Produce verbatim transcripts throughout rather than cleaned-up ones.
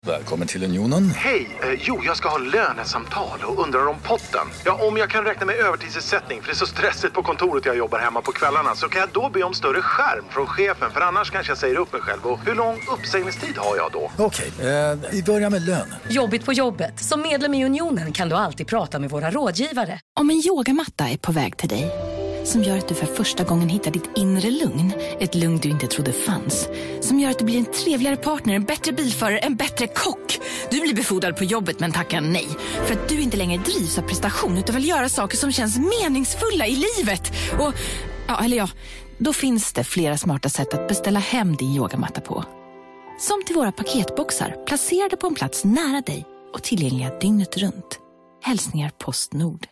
Välkommen till Unionen. Hej, eh, jo jag ska ha lönesamtal och undrar om potten. Ja, om jag kan räkna med övertidsersättning för det är så stressigt på kontoret jag jobbar hemma på kvällarna, så kan jag då be om större skärm från chefen, för annars kanske jag säger upp mig själv. Och hur lång uppsägningstid har jag då? Okej, eh, vi börjar med lön. Jobbigt på jobbet. Som medlem i Unionen kan du alltid prata med våra rådgivare. Om en yogamatta är på väg till dig, som gör att du för första gången hittar ditt inre lugn, ett lugn du inte trodde fanns, som gör att du blir en trevligare partner, en bättre bilförare, en bättre kock. Du blir befordrad på jobbet men tackar nej, för att du inte längre drivs av prestation utan vill göra saker som känns meningsfulla i livet. Och, ja, eller ja, då finns det flera smarta sätt att beställa hem din yogamatta på. Som till våra paketboxar, placerade på en plats nära dig och tillgängliga dygnet runt. Hälsningar Postnord.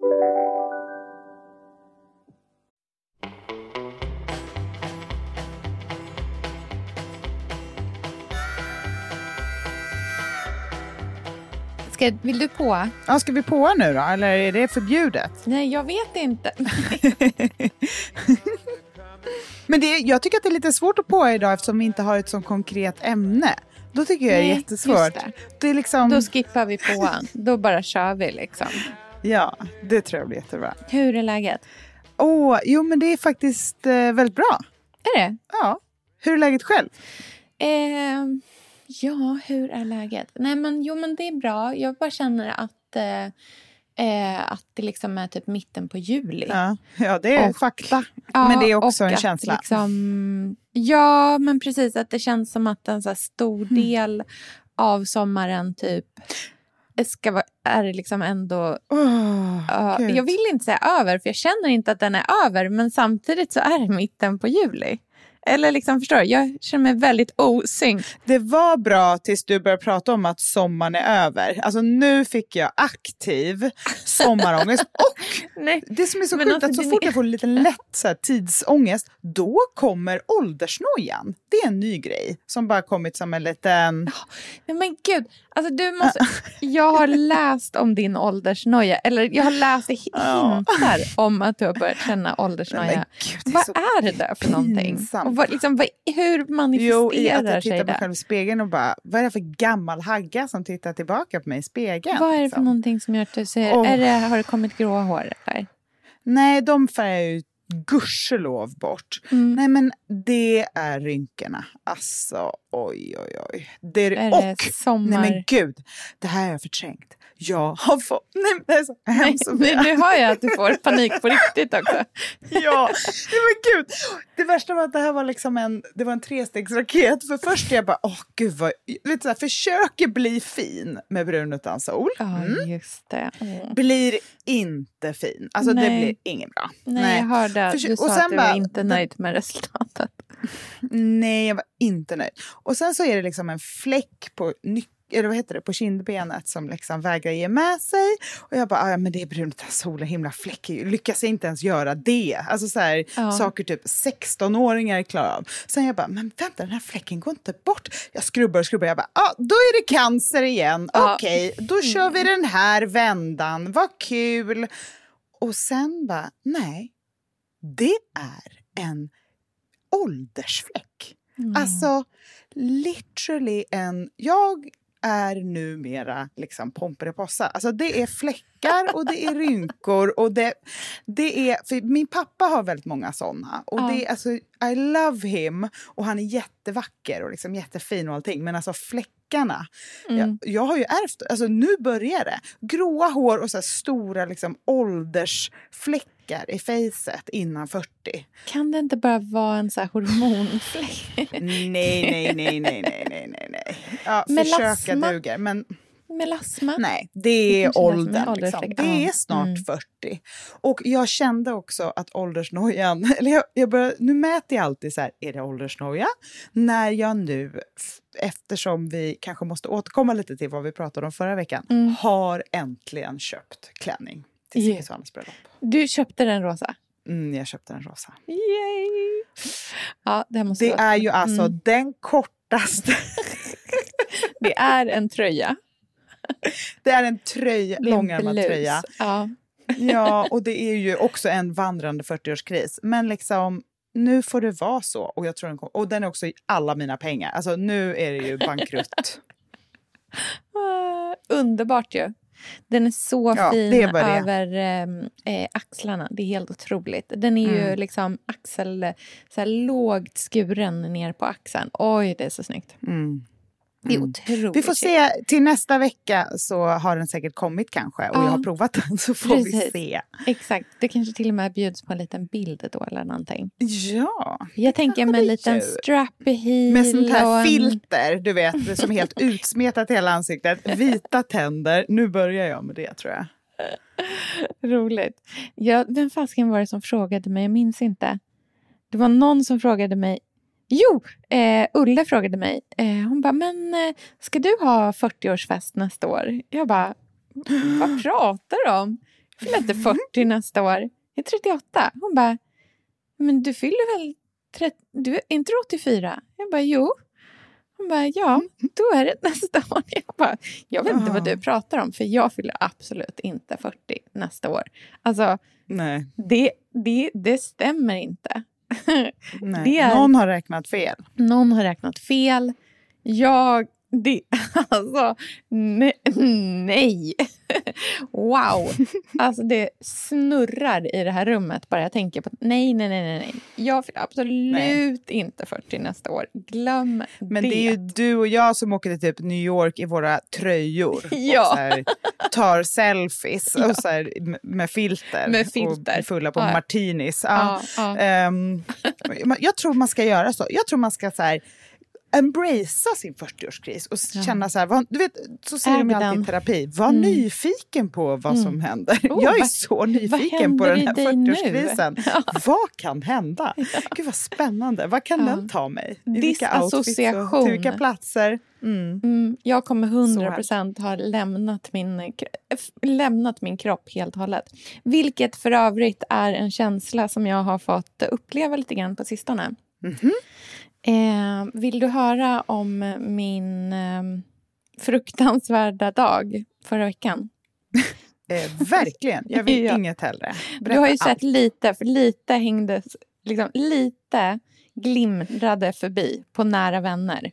Ska, vill du på? Ja, ska vi på nu då? Eller är det förbjudet? Nej, jag vet inte. Men det, jag tycker att det är lite svårt att på idag eftersom vi inte har ett så konkret ämne. Då tycker jag Nej, det är jättesvårt. det. Det är liksom... Då skippar vi på. Då bara kör vi liksom. Ja, det tror jag blir jättebra. Hur är läget? Åh, oh, jo men det är faktiskt eh, väldigt bra. Är det? Ja. Hur är läget själv? Eh, ja, hur är läget? Nej men, jo men det är bra. Jag bara känner att, eh, eh, att det liksom är typ mitten på juli. Ja, ja det är och, fakta. Ja, men det är också en att känsla. Liksom, ja, men precis. Att det känns som att en så här stor del mm. av sommaren typ ska vara, är det liksom ändå oh, uh, jag vill inte säga över, för jag känner inte att den är över, men samtidigt så är det mitten på juli. Eller liksom, förstår du? Jag känner mig väldigt osynk. Det var bra tills du började prata om att sommaren är över. Alltså nu fick jag aktiv sommarångest. Och Nej. det som är så Men sjukt alltså, att så det... fort jag får lite lätt så här, tidsångest, då kommer åldersnojan. Det är en ny grej som bara kommit som en liten... Nej men gud, alltså du måste... Jag har läst om din åldersnoja. Eller jag har läst hintar om att du har börjat känna åldersnoja. Gud, vad är det där för någonting? Och vad, liksom, vad, hur manifesterar jo, i att jag sig tittar det? på själv i spegeln och bara, vad är det för gammal hagga som tittar tillbaka på mig i spegeln? Vad är det liksom? för någonting som gör att du ser, oh. är det, har det kommit gråa hår där? Nej, de färgar ju gudskelov bort. Mm. Nej, men det är rynkorna. Alltså, oj, oj, oj. Det är, är och, det sommar? Nej men gud, det här har jag förträngt. Jag har fått... Nej, det är så hemskt. Nej, nu hör jag att du får panik på riktigt också. Ja, nej, men gud. Det värsta var att det här var liksom en, det var en trestegsraket. För först jag bara, åh oh, gud vad, vet du, försöker bli fin med brun utan sol. Ja, mm. just det. Mm. Blir inte fin. Alltså nej. Det blir inget bra. Nej, nej. Jag hörde att du sa och sen att du var bara, inte nöjd med resultatet. Nej, jag var inte nöjd. Och sen så är det liksom en fläck på nyckeln. Eller vad heter det, på kindbenet som liksom vägrar ge med sig. Och jag bara, ja men det är brunt av solen, himla fläck. Lyckas inte ens göra det. Alltså så här, ja. Saker typ sexton-åringar är klara av. Sen jag bara, men vänta, den här fläcken går inte bort. Jag skrubbar och skrubbar, jag bara, ja då är det cancer igen. Ja. Okej, okay, då kör vi den här vändan, vad kul. Och sen bara, nej, det är en åldersfläck. Mm. Alltså, literally en, jag är numera liksom Pomperipossa. Alltså det är fläckar och det är rynkor och det, det är, för min pappa har väldigt många sådana och ja. Det är, alltså, I love him och han är jättevacker och liksom jättefin och allting, men alltså fläckarna mm. jag, jag har ju ärvt, alltså nu börjar det gråa hår och så här stora liksom åldersfläckar i facet innan fyrtio. Kan det inte bara vara en så här hormonfläck? nej, nej, nej, nej, nej, nej, nej. Ja, försöka duger, men... Melasma? Nej, det är åldern. Liksom. Det är snart mm. fyrtio. Och jag kände också att åldersnojan... Eller jag, jag började, nu mäter jag alltid så här, är det åldersnoja? När jag nu, eftersom vi kanske måste återkomma lite till vad vi pratade om förra veckan, mm. har äntligen köpt klänning till Sigge Svanes bröllop. Du köpte den rosa? Mm, jag köpte den rosa. Yay! Ja, det måste det vara. är ju alltså mm. den kortaste... det är en tröja. Det är en tröja, långärmad tröja. Ja. Ja, och det är ju också en vandrande fyrtioårskris. Men liksom, nu får det vara så. Och jag tror den kom, och den är också i alla mina pengar. Alltså nu är det ju bankrutt. underbart ju. Den är så Ja, fin det är bara det. över eh, axlarna. Det är helt otroligt. Den är ju Mm. liksom axel, så här lågt skuren ner på axeln. Oj, det är så snyggt. Mm. Det är Mm. otroligt. Vi får se, till nästa vecka så har den säkert kommit kanske och Ja. jag har provat den så får vi Precis. se. Exakt. Det kanske till och med bjuds på en liten bild då eller någonting. Ja. Jag tänker med en det liten ju. strappy heel Med sånt och här en... filter, du vet, som är helt utsmetat i hela ansiktet. Vita tänder. Nu börjar jag med det, tror jag. Roligt. Ja, vem fasken var det som frågade mig? Jag minns inte. Det var någon som frågade mig. Jo, eh, Ulle frågade mig. Eh, hon bara, men eh, ska du ha fyrtioårsfest nästa år? Jag bara, vad pratar du om? Jag fyller inte fyrtio nästa år. Jag är trettioåtta. Hon bara, men du fyller väl trettio? Du är inte åttiofyra? Jag bara, jo. Hon bara, ja, då är det nästa år. Jag bara, jag vet inte vad du pratar om, för jag fyller absolut inte fyrtio nästa år. Alltså, Nej. det, det, det stämmer inte. Nej. Det är- Någon har räknat fel. Någon har räknat fel. Jag... Det, alltså, ne, nej. Wow. Alltså det snurrar i det här rummet bara jag tänker på. Nej, nej, nej, nej. Jag fyller absolut Nej. inte fyrtio nästa år. Glöm Men det. det är ju du och jag som åker till typ New York i våra tröjor. Ja. Och så här, tar selfies och så här, m- med filter. Med filter. Och fulla på Ja. martinis. Ja. Ja, ja. Ehm, jag tror man ska göra så. Jag tror man ska så här... embracea sin fyrtioårskris och Ja. känna så här, vad, du vet, så säger Äg de ju alltid den. i terapi, var Mm. nyfiken på vad som händer. Oh, jag är vad- så vad nyfiken på händer den i här dig nu? fyrtioårskrisen. Vad kan hända? Gud vad spännande, vad kan Ja. den ta mig? I vilka outfits och Disassociation. till vilka platser? Mm. Mm, jag kommer hundra procent ha lämnat min, kro- f- lämnat min kropp helt och hållet. Vilket för övrigt är en känsla som jag har fått uppleva lite grann på sistone. Mhm. Eh, vill du höra om min eh, fruktansvärda dag förra veckan? Eh, verkligen, jag vill Ja. inget hellre. Du har ju Berätta sett lite, för lite hängde, liksom, lite glimrade förbi på Nära vänner.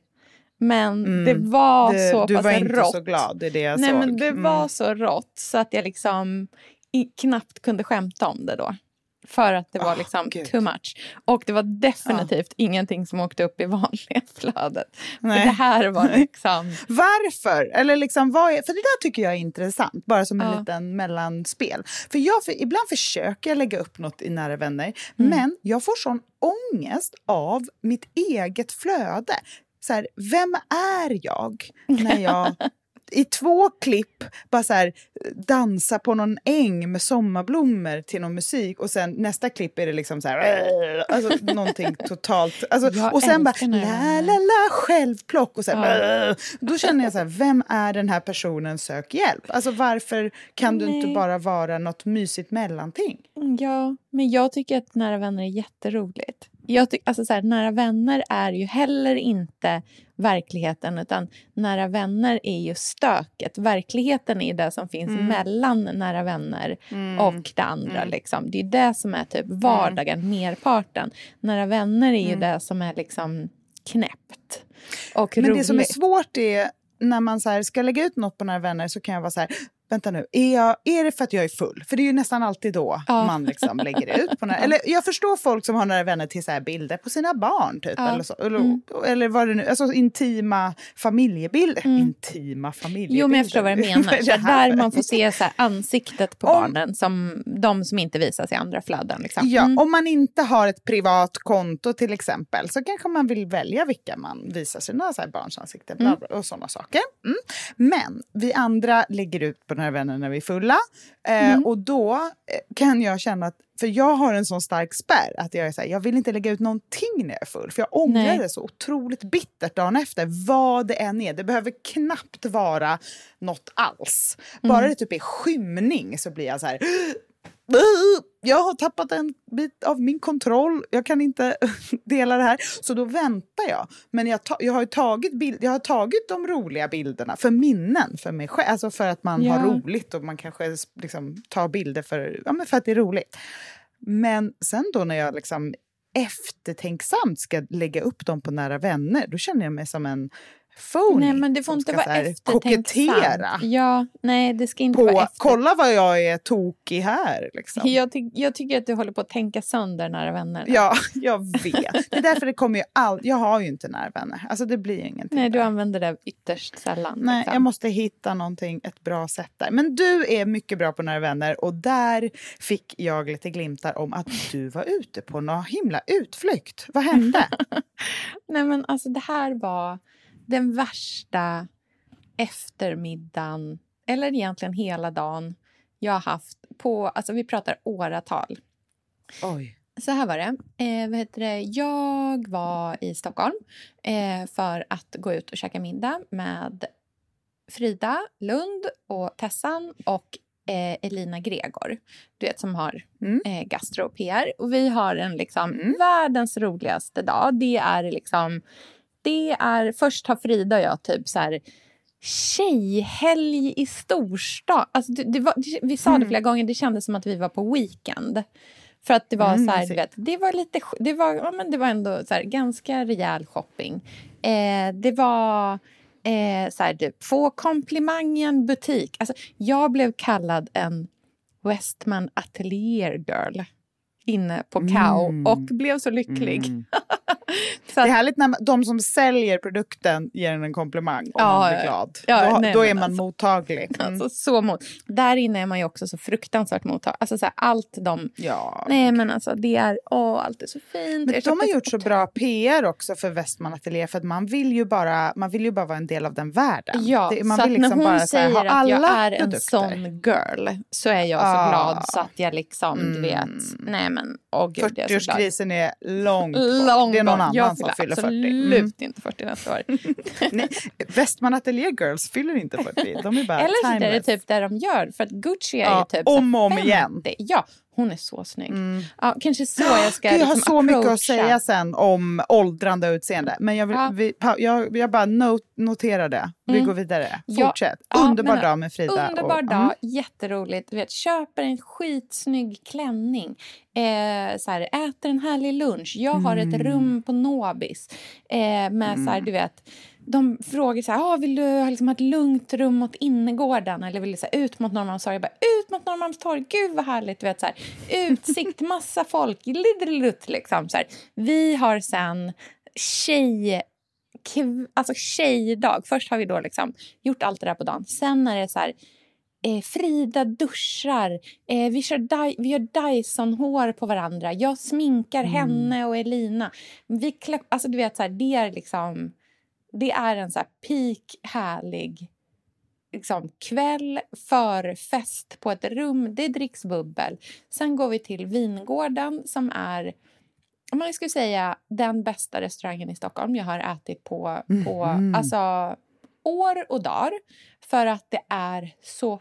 Men Mm. det var Det- så du pass var inte rått. så glad, det är det jag Nej, såg. men det Mm. var så rått så att jag liksom i, knappt kunde skämta om det då. För att det var Åh, liksom Gud. too much. Och det var definitivt ingenting som åkte upp i vanliga flödet. Nej. För det här var liksom... Varför? Eller liksom, vad är, för det där tycker jag är intressant, bara som en Ja. liten mellanspel. För jag, för ibland försöker jag lägga upp något i Nära vänner, Mm. men jag får sån ångest av mitt eget flöde. Så här, vem är jag när jag i två klipp bara så här, dansa på någon äng med sommarblommor till någon musik och sen nästa klipp är det liksom så här, alltså någonting totalt, alltså, Jag och sen bara älskar Nära la vänner. la la självplock och så här, Ja. då känner jag så här, vem är den här personen, sök hjälp. Alltså varför kan du inte Nej. bara vara något mysigt mellanting? Ja, men jag tycker att Nära vänner är jätteroligt. Jag ty- alltså så här, Nära vänner är ju heller inte verkligheten, utan Nära vänner är ju stöket. Verkligheten är det som finns Mm. mellan Nära vänner Mm. och det andra. Mm. Liksom. Det är det som är typ vardagen, merparten. Nära vänner är ju Mm. det som är liksom knäppt och Men roligt. det som är svårt är när man så här ska lägga ut något på Nära vänner, så kan jag vara så här, vänta nu, är, jag, är det för att jag är full? För det är ju nästan alltid då Ja. man liksom lägger ut på Nära. Eller jag förstår folk som har Nära vänner till så här bilder på sina barn typ. Ja. Eller, så, eller, Mm. eller vad det nu, alltså intima familjebilder. Mm. Intima familjebilder. Jo, men jag förstår vad du menar. Vad är Så det här? där man får se så här ansiktet på Om- barnen, som de som inte visas i andra flöden. Liksom. Ja, Mm. om man inte har ett privat konto till exempel, så kanske man vill välja vilka man visar sina så här barns ansikten bla, bla, och sådana saker. Mm. Men vi andra lägger ut på Nära vänner när vi är fulla. Eh, Mm. Och då eh, kan jag känna att, för jag har en sån stark spärr, att jag är så här, jag vill inte lägga ut någonting när jag är full. För jag ångrar Nej. det så otroligt bittert dagen efter, vad det än är. Det behöver knappt vara något alls. Bara Mm. det typ är skymning så blir jag så här... Jag har tappat en bit av min kontroll. Jag kan inte dela det här. Så då väntar jag. Men jag, ta, jag, har, ju tagit bild, jag har tagit de roliga bilderna för minnen för mig själv. Alltså för att man Ja. har roligt och man kanske liksom tar bilder för, ja, men för att det är roligt. Men sen då när jag liksom eftertänksamt ska lägga upp dem på Nära vänner, då känner jag mig som en phony. Nej, men det får inte ska, vara så här, eftertänksamt. kokettera. Ja, nej, det ska inte på, vara efter... Kolla vad jag är tokig här. Liksom. Jag, ty- jag tycker att du håller på att tänka sönder nära vänner. Ja, jag vet. Det är därför det kommer ju all... Jag har ju inte nära vänner. Alltså det blir ingenting. Nej, du där. använder det ytterst sällan. Nej, liksom. jag måste hitta någonting, ett bra sätt där. Men du är mycket bra på nära vänner. Och där fick jag lite glimtar om att du var ute på någon himla utflykt. Vad hände? Nej, men alltså det här var den värsta eftermiddagen, eller egentligen hela dagen, jag har haft på, alltså vi pratar åratal. Oj. Så här var det. Eh, vad heter det? Jag var i Stockholm eh, för att gå ut och käka middag med Frida Lund och Tessan och eh, Elina Gregor. Du vet, som har Mm. eh, gastro P R. Och vi har en liksom Mm. världens roligaste dag. Det är liksom, det är, först har Frida och jag typ så här tjejhelg i storstad. Alltså det, det var, det, vi sa det Mm. flera gånger, det kändes som att vi var på weekend. För att det var Mm, så här, jag du vet, det var lite, det var, ja, men det var ändå så här, ganska rejäl shopping. Eh, det var eh, så här, typ, få komplimang i en butik. Alltså, jag blev kallad en Westman Atelier girl inne på Kao Mm. och blev så lycklig. Mm. Så att, Det är härligt när man, de som säljer produkten ger en en komplimang om Ja, man blir glad. ja, då nej, då men är man alltså- mottaglig. Mm. alltså, så mot. Där inne är man ju också så fruktansvärt mottaglig. Alltså så här, allt de... Ja. Nej, men alltså det är... Åh, allt är så fint. Men Jag de har köpte gjort så bra P R också för Westman Atelier, för att man vill ju bara, man vill ju bara vara en del av den världen. Ja, det, man så vill att liksom när hon bara så här, säger ha att jag alla är en produkter. sån girl, så är jag så Ah. glad så att jag liksom, du Mm. vet... Nej, men... Åh, gud, jag är så glad. fyrtioårskrisen är långt bort. Långt Det är någon bort. annan Jag som fyller fyller fyrtio. absolut Mm. inte fyrtio nästa år. Nej, Westman Atelier Girls fyller inte fyrtio. De är bara Eller så är det timeless. typ där de gör. För att Gucci är Ja, ju typ om så och om femtio. igen. Ja, hon är så snygg. Mm. Ja, kanske så jag ska Gud, jag har liksom så mycket att approacha. säga sen om åldrande och utseende. Men jag, vill, Ja. vi, pa, jag, jag bara not, noterar det. Vi Mm. går vidare. Ja. Fortsätt. Ja, Underbar men- dag med Frida. Underbar och, dag, mm. jätteroligt. Du vet, köper en skitsnygg klänning. Eh, så här, äter en härlig lunch. Jag har ett Mm. rum på Nobis. Eh, med så här, du vet... De frågar så här, ah, vill du ha liksom ett lugnt rum mot innergården? Eller vill du så här, ut mot Norrmalmstorg? Jag bara, ut mot Norrmalmstorg, gud vad härligt. Du vet, så här, utsikt, massa folk, liddelutt liksom. Så här. Vi har sen tjej... Kv- alltså tjejdag. Först har vi då liksom gjort allt det där på dagen. Sen är det så här... Eh, Frida duschar. Eh, vi, kör Dy- vi gör Dyson-hår på varandra. Jag sminkar Mm. henne och Elina. Vi klä- alltså du vet så här, det är liksom... Det är en så här peak härlig liksom, kväll för fest på ett rum. Det dricks bubbel. Sen går vi till Vingården som är, om man skulle säga, den bästa restaurangen i Stockholm. Jag har ätit på, på Mhm. alltså, år och dagar. För att det är så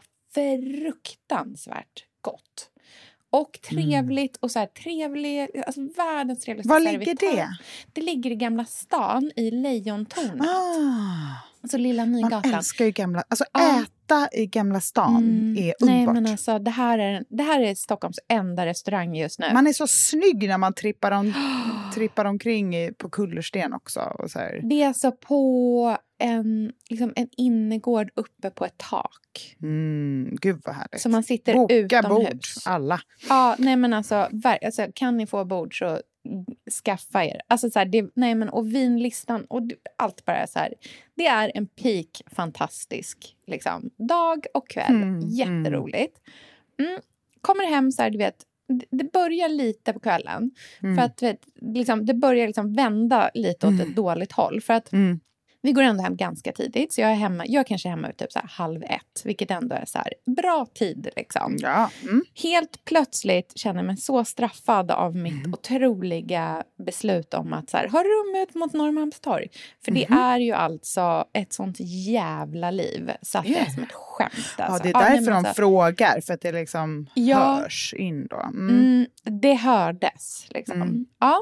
fruktansvärt gott. Och trevligt och så här trevlig, alltså världens trevligaste Var ligger servitör. det? Det ligger i Gamla stan i Lejontornet. Ah, Alltså Lilla man Nygatan. älskar ju gamla... Alltså Ja. äta i Gamla stan Mm. är Nej, underbart. men alltså det här är, det här är Stockholms enda restaurang just nu. Man är så snygg när man trippar, om, trippar omkring i, på kullersten också. Och så här. Det är alltså på en, liksom en innergård uppe på ett tak. Mm, gud vad härligt. Så man sitter Boka utomhus. bord, alla. Ja, nej men alltså, ver- alltså kan ni få bord så skaffa er. Alltså så här, det, nej men och vinlistan och det- allt bara är så här. Det är en peak fantastisk liksom dag och kväll. Mm, Jätteroligt. Mm. Kommer hem så här, du vet, det, det börjar lite på kvällen. Mm. För att du vet, liksom, det börjar liksom vända lite åt Mm. ett dåligt håll. För att Mm. vi går ändå hem ganska tidigt. Så jag är hemma, jag är kanske hemma typ så här halv ett. Vilket ändå är så här bra tid liksom. Ja. Mm. Helt plötsligt känner jag mig så straffad av mitt Mm. otroliga beslut om att så här, ha rum ut mot Norrmalmstorg. För det Mhm. är ju alltså ett sånt jävla liv. Så att det är Yeah. som ett skämt. Ja, Alltså. det är nej, därför men de alltså, frågar. För att det liksom Ja. hörs in då. Mm. mm, det hördes liksom. Mm. Ja.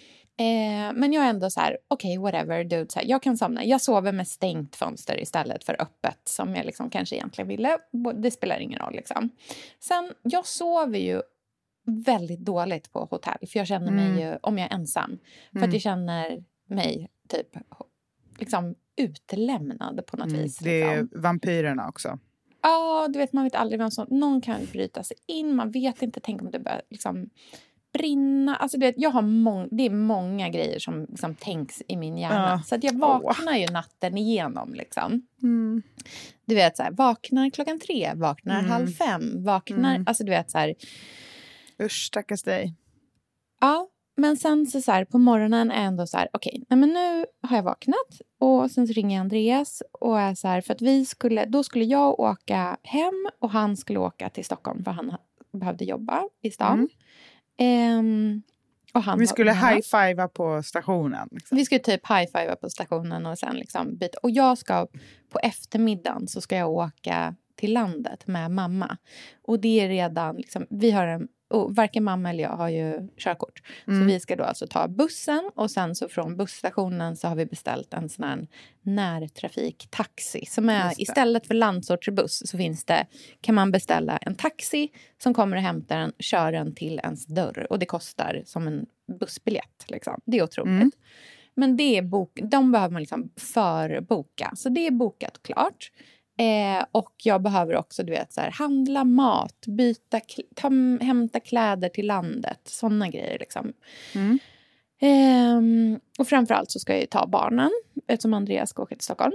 Eh, men jag är ändå så här, okej, okay, whatever, dude. Så här, jag kan somna. Jag sover med stängt fönster istället för öppet. Som jag liksom kanske egentligen ville. Det spelar ingen roll liksom. Sen, jag sover ju väldigt dåligt på hotell. För jag känner mig Mm. ju, om jag är ensam. För Mm. att jag känner mig typ liksom utlämnad på något Mm, vis. det är liksom. vampyrerna också. Ja, du vet, man vet aldrig vem som... Någon kan bryta sig in, man vet inte. Tänk om det börjar liksom brinna. Alltså du vet, jag har mång, det är många grejer som liksom tänks i min hjärna. Ja. Så att jag vaknar oh. ju natten igenom liksom. Mm. Du vet så här, vaknar klockan tre, vaknar Mm. halv fem, vaknar... Mm. Alltså du vet så här... Usch, stackars dig. Ja, men sen så, så här, på morgonen är ändå så här, okej, okay, nej men nu har jag vaknat och sen så ringer jag Andreas och är så här, för att vi skulle, då skulle jag åka hem och han skulle åka till Stockholm för han behövde jobba i stan. Mm. Ehm, och han vi skulle high-fivea på stationen. Liksom. Vi skulle typ high-fivea på stationen och sen liksom byta. Och jag ska, på eftermiddagen så ska jag åka till landet med mamma. Och det är redan, liksom, vi har en, och varken mamma eller jag har ju körkort. Mm. Så vi ska då alltså ta bussen och sen så från busstationen så har vi beställt en sån här närtrafiktaxi. Som är, istället för landsortsbuss så finns det, kan man beställa en taxi som kommer och hämtar en, kör en till ens dörr. Och det kostar som en bussbiljett liksom. Det är otroligt. Mm. Men det är bok, de behöver man liksom förboka. Så det är bokat klart. Eh, och jag behöver också, du vet, så här, handla mat, byta, ta, hämta kläder till landet. Sådana grejer liksom. Mm. Eh, och framförallt så ska jag ju ta barnen, eftersom Andreas ska åka till Stockholm.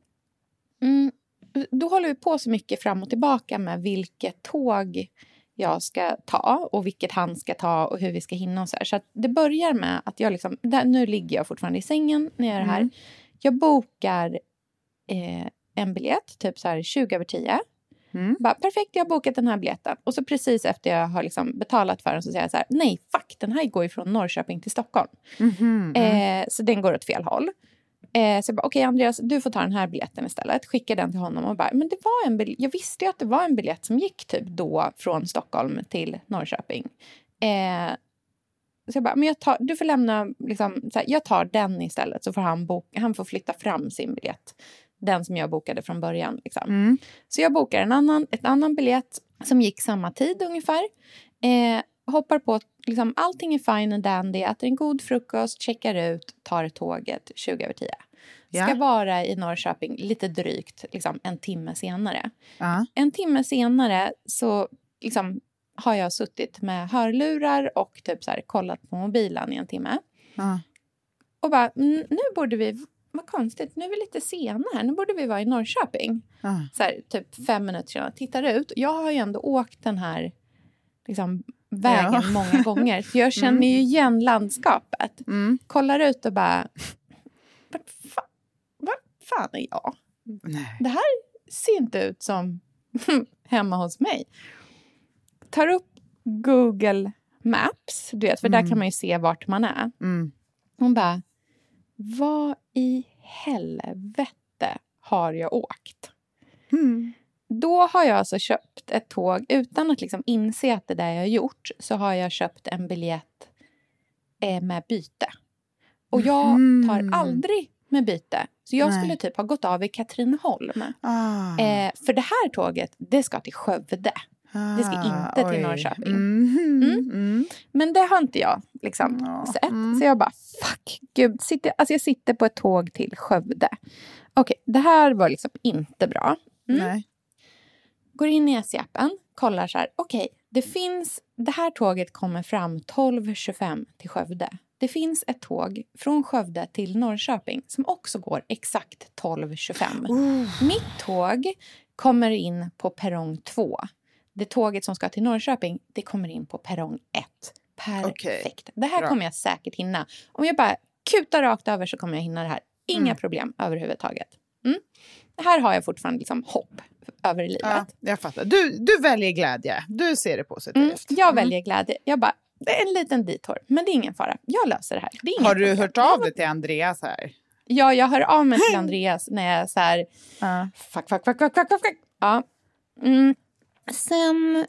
Mm. Då håller vi på så mycket fram och tillbaka med vilket tåg jag ska ta och vilket han ska ta och hur vi ska hinna och så här. Så att det börjar med att jag liksom, där, nu ligger jag fortfarande i sängen när jag är här. Mm. Jag bokar eh, en biljett, typ så här tjugo över tio. Mm. Bara, perfekt, jag har bokat den här biljetten. Och så precis efter jag har liksom betalat för den så säger jag så här, nej, fuck, den här går ju från Norrköping till Stockholm. Mm-hmm. Eh, så den går åt fel håll. Eh, så jag bara, okej okay, Andreas, du får ta den här biljetten istället. Skicka den till honom och bara, men det var en biljett. Jag visste ju att det var en biljett som gick typ då från Stockholm till Norrköping. Eh, så jag bara, men jag tar, du får lämna, liksom, så här, jag tar den istället. Så får han, boka, han får flytta fram sin biljett. Den som jag bokade från början. Liksom. Mm. Så jag bokar en annan, ett annan biljett som gick samma tid ungefär. Eh, hoppar på, liksom, allting är fine and dandy. Äter en god frukost, checkar ut, tar tåget tjugo över tio. Ja. Ska vara i Norrköping lite drygt liksom, en timme senare. Uh. En timme senare så liksom, har jag suttit med hörlurar och typ så här, kollat på mobilen i en timme. Uh. Och bara, nu borde vi... Vad konstigt, nu är vi lite sena här. Nu borde vi vara i Norrköping. Ah. Så här, typ fem minuter sedan. Tittar ut. Jag har ju ändå åkt den här liksom, vägen ja. många gånger. Så jag känner mm. ju igen landskapet. Mm. Kollar ut och bara... Vad fan, vad fan är jag? Nej. Det här ser inte ut som hemma hos mig. Tar upp Google Maps. Du vet, för mm. där kan man ju se vart man är. Mm. Hon bara... Vad i helvete har jag åkt? Mm. Då har jag alltså köpt ett tåg utan att liksom inse att det där jag har gjort. Så har jag köpt en biljett eh, med byte. Och jag mm. tar aldrig med byte. Så jag Nej. skulle typ ha gått av i Katrineholm. Ah. Eh, för det här tåget, det ska till Skövde. Det ska inte till Norrköping. Mm. Mm. Mm. Men det har inte jag liksom ja. sett. Mm. Så jag bara, fuck, gud. Sitter, alltså jag sitter på ett tåg till Skövde. Okej, okay, det här var liksom inte bra. Mm. Nej. Går in i S J-appen, kollar så här. Okej, okay, det finns, det här tåget kommer fram tolv tjugofem till Skövde. Det finns ett tåg från Skövde till Norrköping som också går exakt tolv tjugofem. Uh. Mitt tåg kommer in på perrong två. Det tåget som ska till Norrköping, det kommer in på perrong ett. Perfekt. Okay. Det här Bra. kommer jag säkert hinna. Om jag bara kutar rakt över så kommer jag hinna det här. Inga mm. problem överhuvudtaget. Mm. Det här har jag fortfarande liksom hopp över livet. Ja, jag fattar. Du, du väljer glädje. Du ser det positivt. Mm, jag mm. väljer glädje. Jag bara, det är en liten detour. Men det är ingen fara. Jag löser det här. Det är har du problem. hört av dig till Andreas här? Ja, jag hör av mig till Andreas när jag så här... Uh. Fuck, fuck, fuck, fuck, fuck, fuck. Ja. Mm. Sen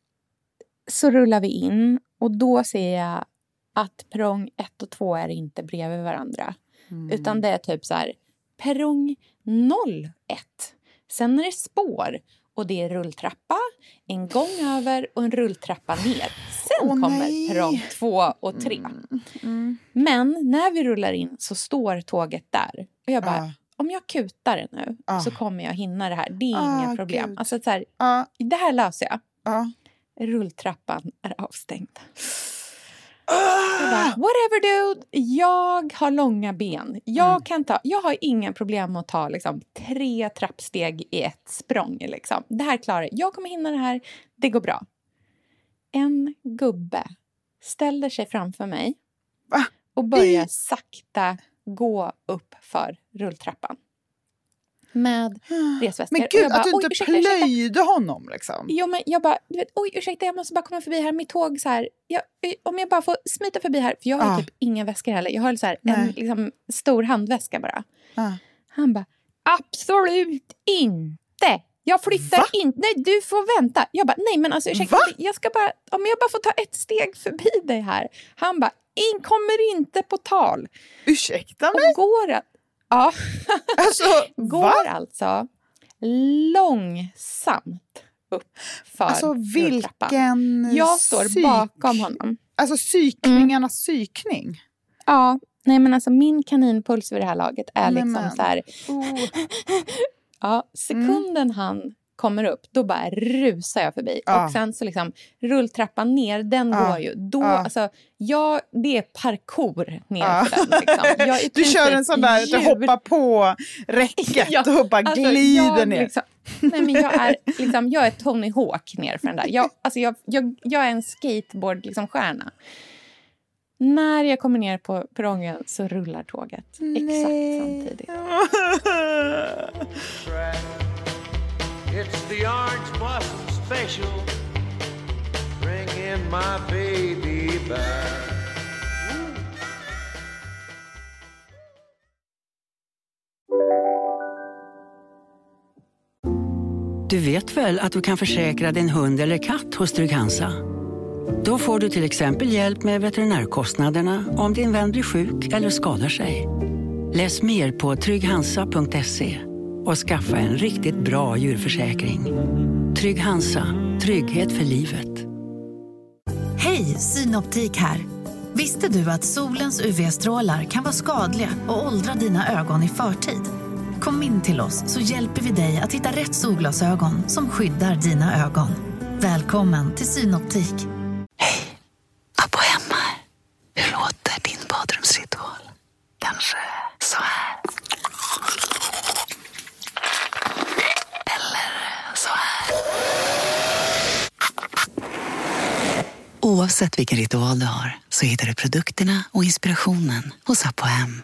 så rullar vi in och då ser jag att perrong ett och två är inte bredvid varandra. Mm. Utan det är typ så här perrong noll ett. Sen är det spår och det är rulltrappa, en gång över och en rulltrappa ner. Sen oh, kommer nej. perrong två och tre. Mm. Mm. Men när vi rullar in så står tåget där. Och jag bara, om jag kutar nu ah. så kommer jag hinna det här. Det är ah, inga problem. Gud. Alltså så här, ah. det här löser jag. Ah. Rulltrappan är avstängd. Ah. Jag bara, whatever dude, jag har långa ben. Jag, mm. kan ta, jag har inga problem med att ta liksom, tre trappsteg i ett språng. Liksom. Det här klarar jag. Jag kommer hinna det här. Det går bra. En gubbe ställer sig framför mig. Va? Och börjar I... sakta gå upp för rulltrappan. Med resväskor. Men gud, bara, att du inte ursäkta, plöjde ursäkta. honom liksom. Jo, men jag bara, du vet, oj, ursäkta, jag måste bara komma förbi här. Mitt tåg så här, jag, om jag bara får smita förbi här. För jag har ah. typ inga väskor heller. Jag har så här, en liksom, stor handväska bara. Ah. Han bara, absolut inte. Jag flyttar Va? inte. Nej, du får vänta. Jag bara, nej men alltså ursäkta. Va? Jag ska bara, om jag bara får ta ett steg förbi dig här. Han bara, in kommer inte på tal. Ursäkta mig? Och går att, ja. Alltså, går va? alltså långsamt upp för alltså vilken jag står psyk... bakom honom. Alltså psykningarnas mm. psykning. Ja, nej men alltså min kaninpuls vid det här laget är nej, liksom men. så här. Oh. Ja, sekunden mm. han kommer upp, då bara rusar jag förbi. Ja. Och sen så liksom rulltrappan ner, den ja. går ju. Då, ja. alltså, jag, det är parkour ner ja. för den. Liksom. Jag är du kör en sån där, djur. Du hoppar på räcket ja. och bara alltså, glider jag, ner. Liksom, nej men jag är, liksom, jag är Tony Hawk ner för den där. Jag, alltså, jag, jag, jag är en skateboard liksom, stjärna. När jag kommer ner på perrongen så rullar tåget. Nej. Exakt samtidigt. It's the Orange Blossom Special. Bring in my baby back. Du vet väl att du kan försäkra din hund eller katt hos Trygg-Hansa? Då får du till exempel hjälp med veterinärkostnaderna om din vän blir sjuk eller skadar sig. Läs mer på trygg hansa punkt se och skaffa en riktigt bra djurförsäkring. Trygg-Hansa, trygghet för livet. Hej, Synoptik här. Visste du att solens U V-strålar kan vara skadliga och åldra dina ögon i förtid? Kom in till oss så hjälper vi dig att hitta rätt solglasögon som skyddar dina ögon. Välkommen till Synoptik. Hej, Abbo hemma. Hur låter din badrumsritual? Kanske så här. Eller så här. Oavsett vilken ritual du har så hittar du produkterna och inspirationen hos Abbo hem.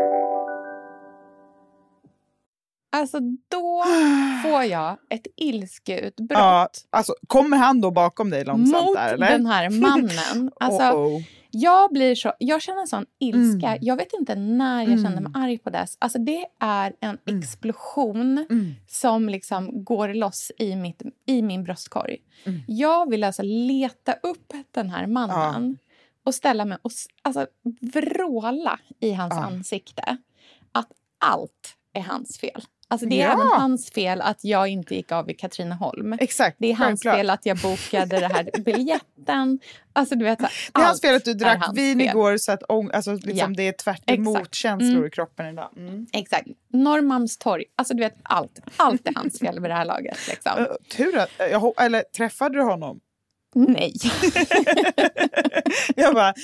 Alltså då får jag ett ilskeutbrott. Ja, alltså kommer han då bakom dig långsamt mot där, eller? Den här mannen. Alltså, oh, oh. Jag blir så, jag känner en sån ilska. Mm. Jag vet inte när jag mm. kände mig arg på det. Alltså det är en mm. explosion mm. som liksom går loss i, mitt, i min bröstkorg. Mm. Jag vill alltså leta upp den här mannen ja. och ställa mig och alltså, vråla i hans ja. ansikte. Att allt är hans fel. Alltså det är ja. även hans fel att jag inte gick av i Katrineholm. Exakt. Det är hans självklart. fel att jag bokade det här biljetten. Alltså du vet, det är hans fel att du drack vin fel. igår så att alltså, liksom, ja. det är tvärt emot Exakt. känslor mm. i kroppen idag. Mm. Exakt. Norrmalmstorg. Alltså du vet, allt. Allt är hans fel vid det här laget. Liksom. Uh, tur att, jag, eller träffade du honom? Nej. jag bara...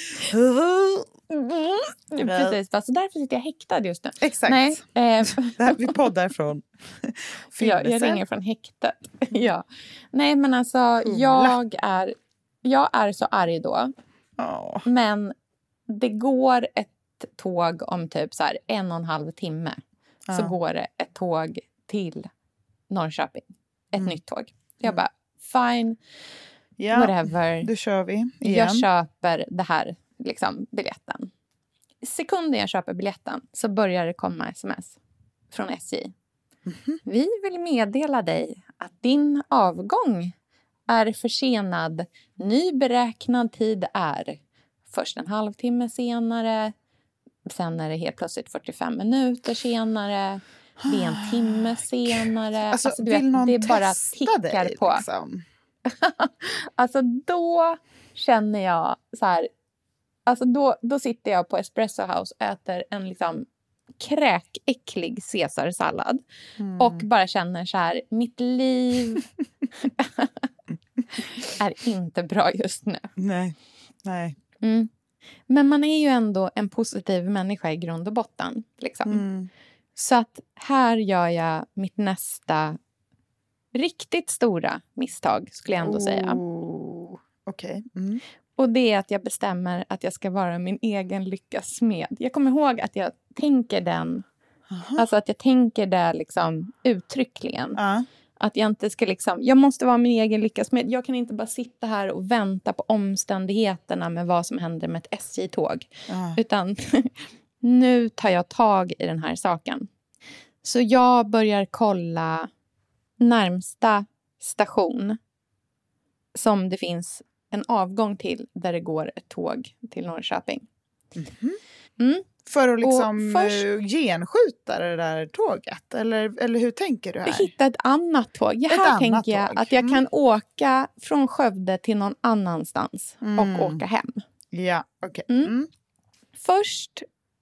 Precis, så därför sitter jag häktad just nu. Exakt. Nej, eh. det här, vi poddar från ja, jag ringer från häktet. ja. Nej, men alltså mm. jag är jag är så arg då. Oh. Men det går ett tåg om typ så här en och en halv timme. Oh. Så går det ett tåg till Norrköping. Ett mm. nytt tåg. Jag bara, fine. Ja, whatever. Då kör vi igen. Jag köper det här liksom, biljetten. Sekunden jag köper biljetten så börjar det komma sms från S J. Mm-hmm. Vi vill meddela dig att din avgång är försenad. Ny beräknad tid är först en halvtimme senare. Sen är det helt plötsligt fyrtiofem minuter senare. Det är en timme senare. Alltså, alltså, du vill vet, någon det är bara testa tickar dig, på. Liksom? Alltså då känner jag så här. Alltså då, då sitter jag på Espresso House och äter en liksom kräkäcklig caesarsallad. Mm. Och bara känner så här, mitt liv är inte bra just nu. Nej, nej. Mm. Men man är ju ändå en positiv människa i grund och botten. Liksom. Mm. Så att här gör jag mitt nästa riktigt stora misstag, skulle jag ändå oh. säga. Okej. Okay. Mm. Och det är att jag bestämmer att jag ska vara min egen lyckas smed. Jag kommer ihåg att jag tänker den, Aha. alltså att jag tänker det liksom uttryckligen. Uh. Att jag inte ska liksom, jag måste vara min egen lyckas smed. Jag kan inte bara sitta här och vänta på omständigheterna med vad som händer med ett S J-tåg. Uh. Utan nu tar jag tag i den här saken. Så jag börjar kolla närmsta station som det finns en avgång till där det går ett tåg till Norrköping. Mm-hmm. Mm. För att liksom först, genskjuta det där tåget? Eller, eller hur tänker du här? Hitta ett annat tåg. Jag ett här tänker jag tåg. att jag mm. kan åka från Skövde till någon annanstans mm. och åka hem. Ja, okej. Okay. Mm. Mm. Först,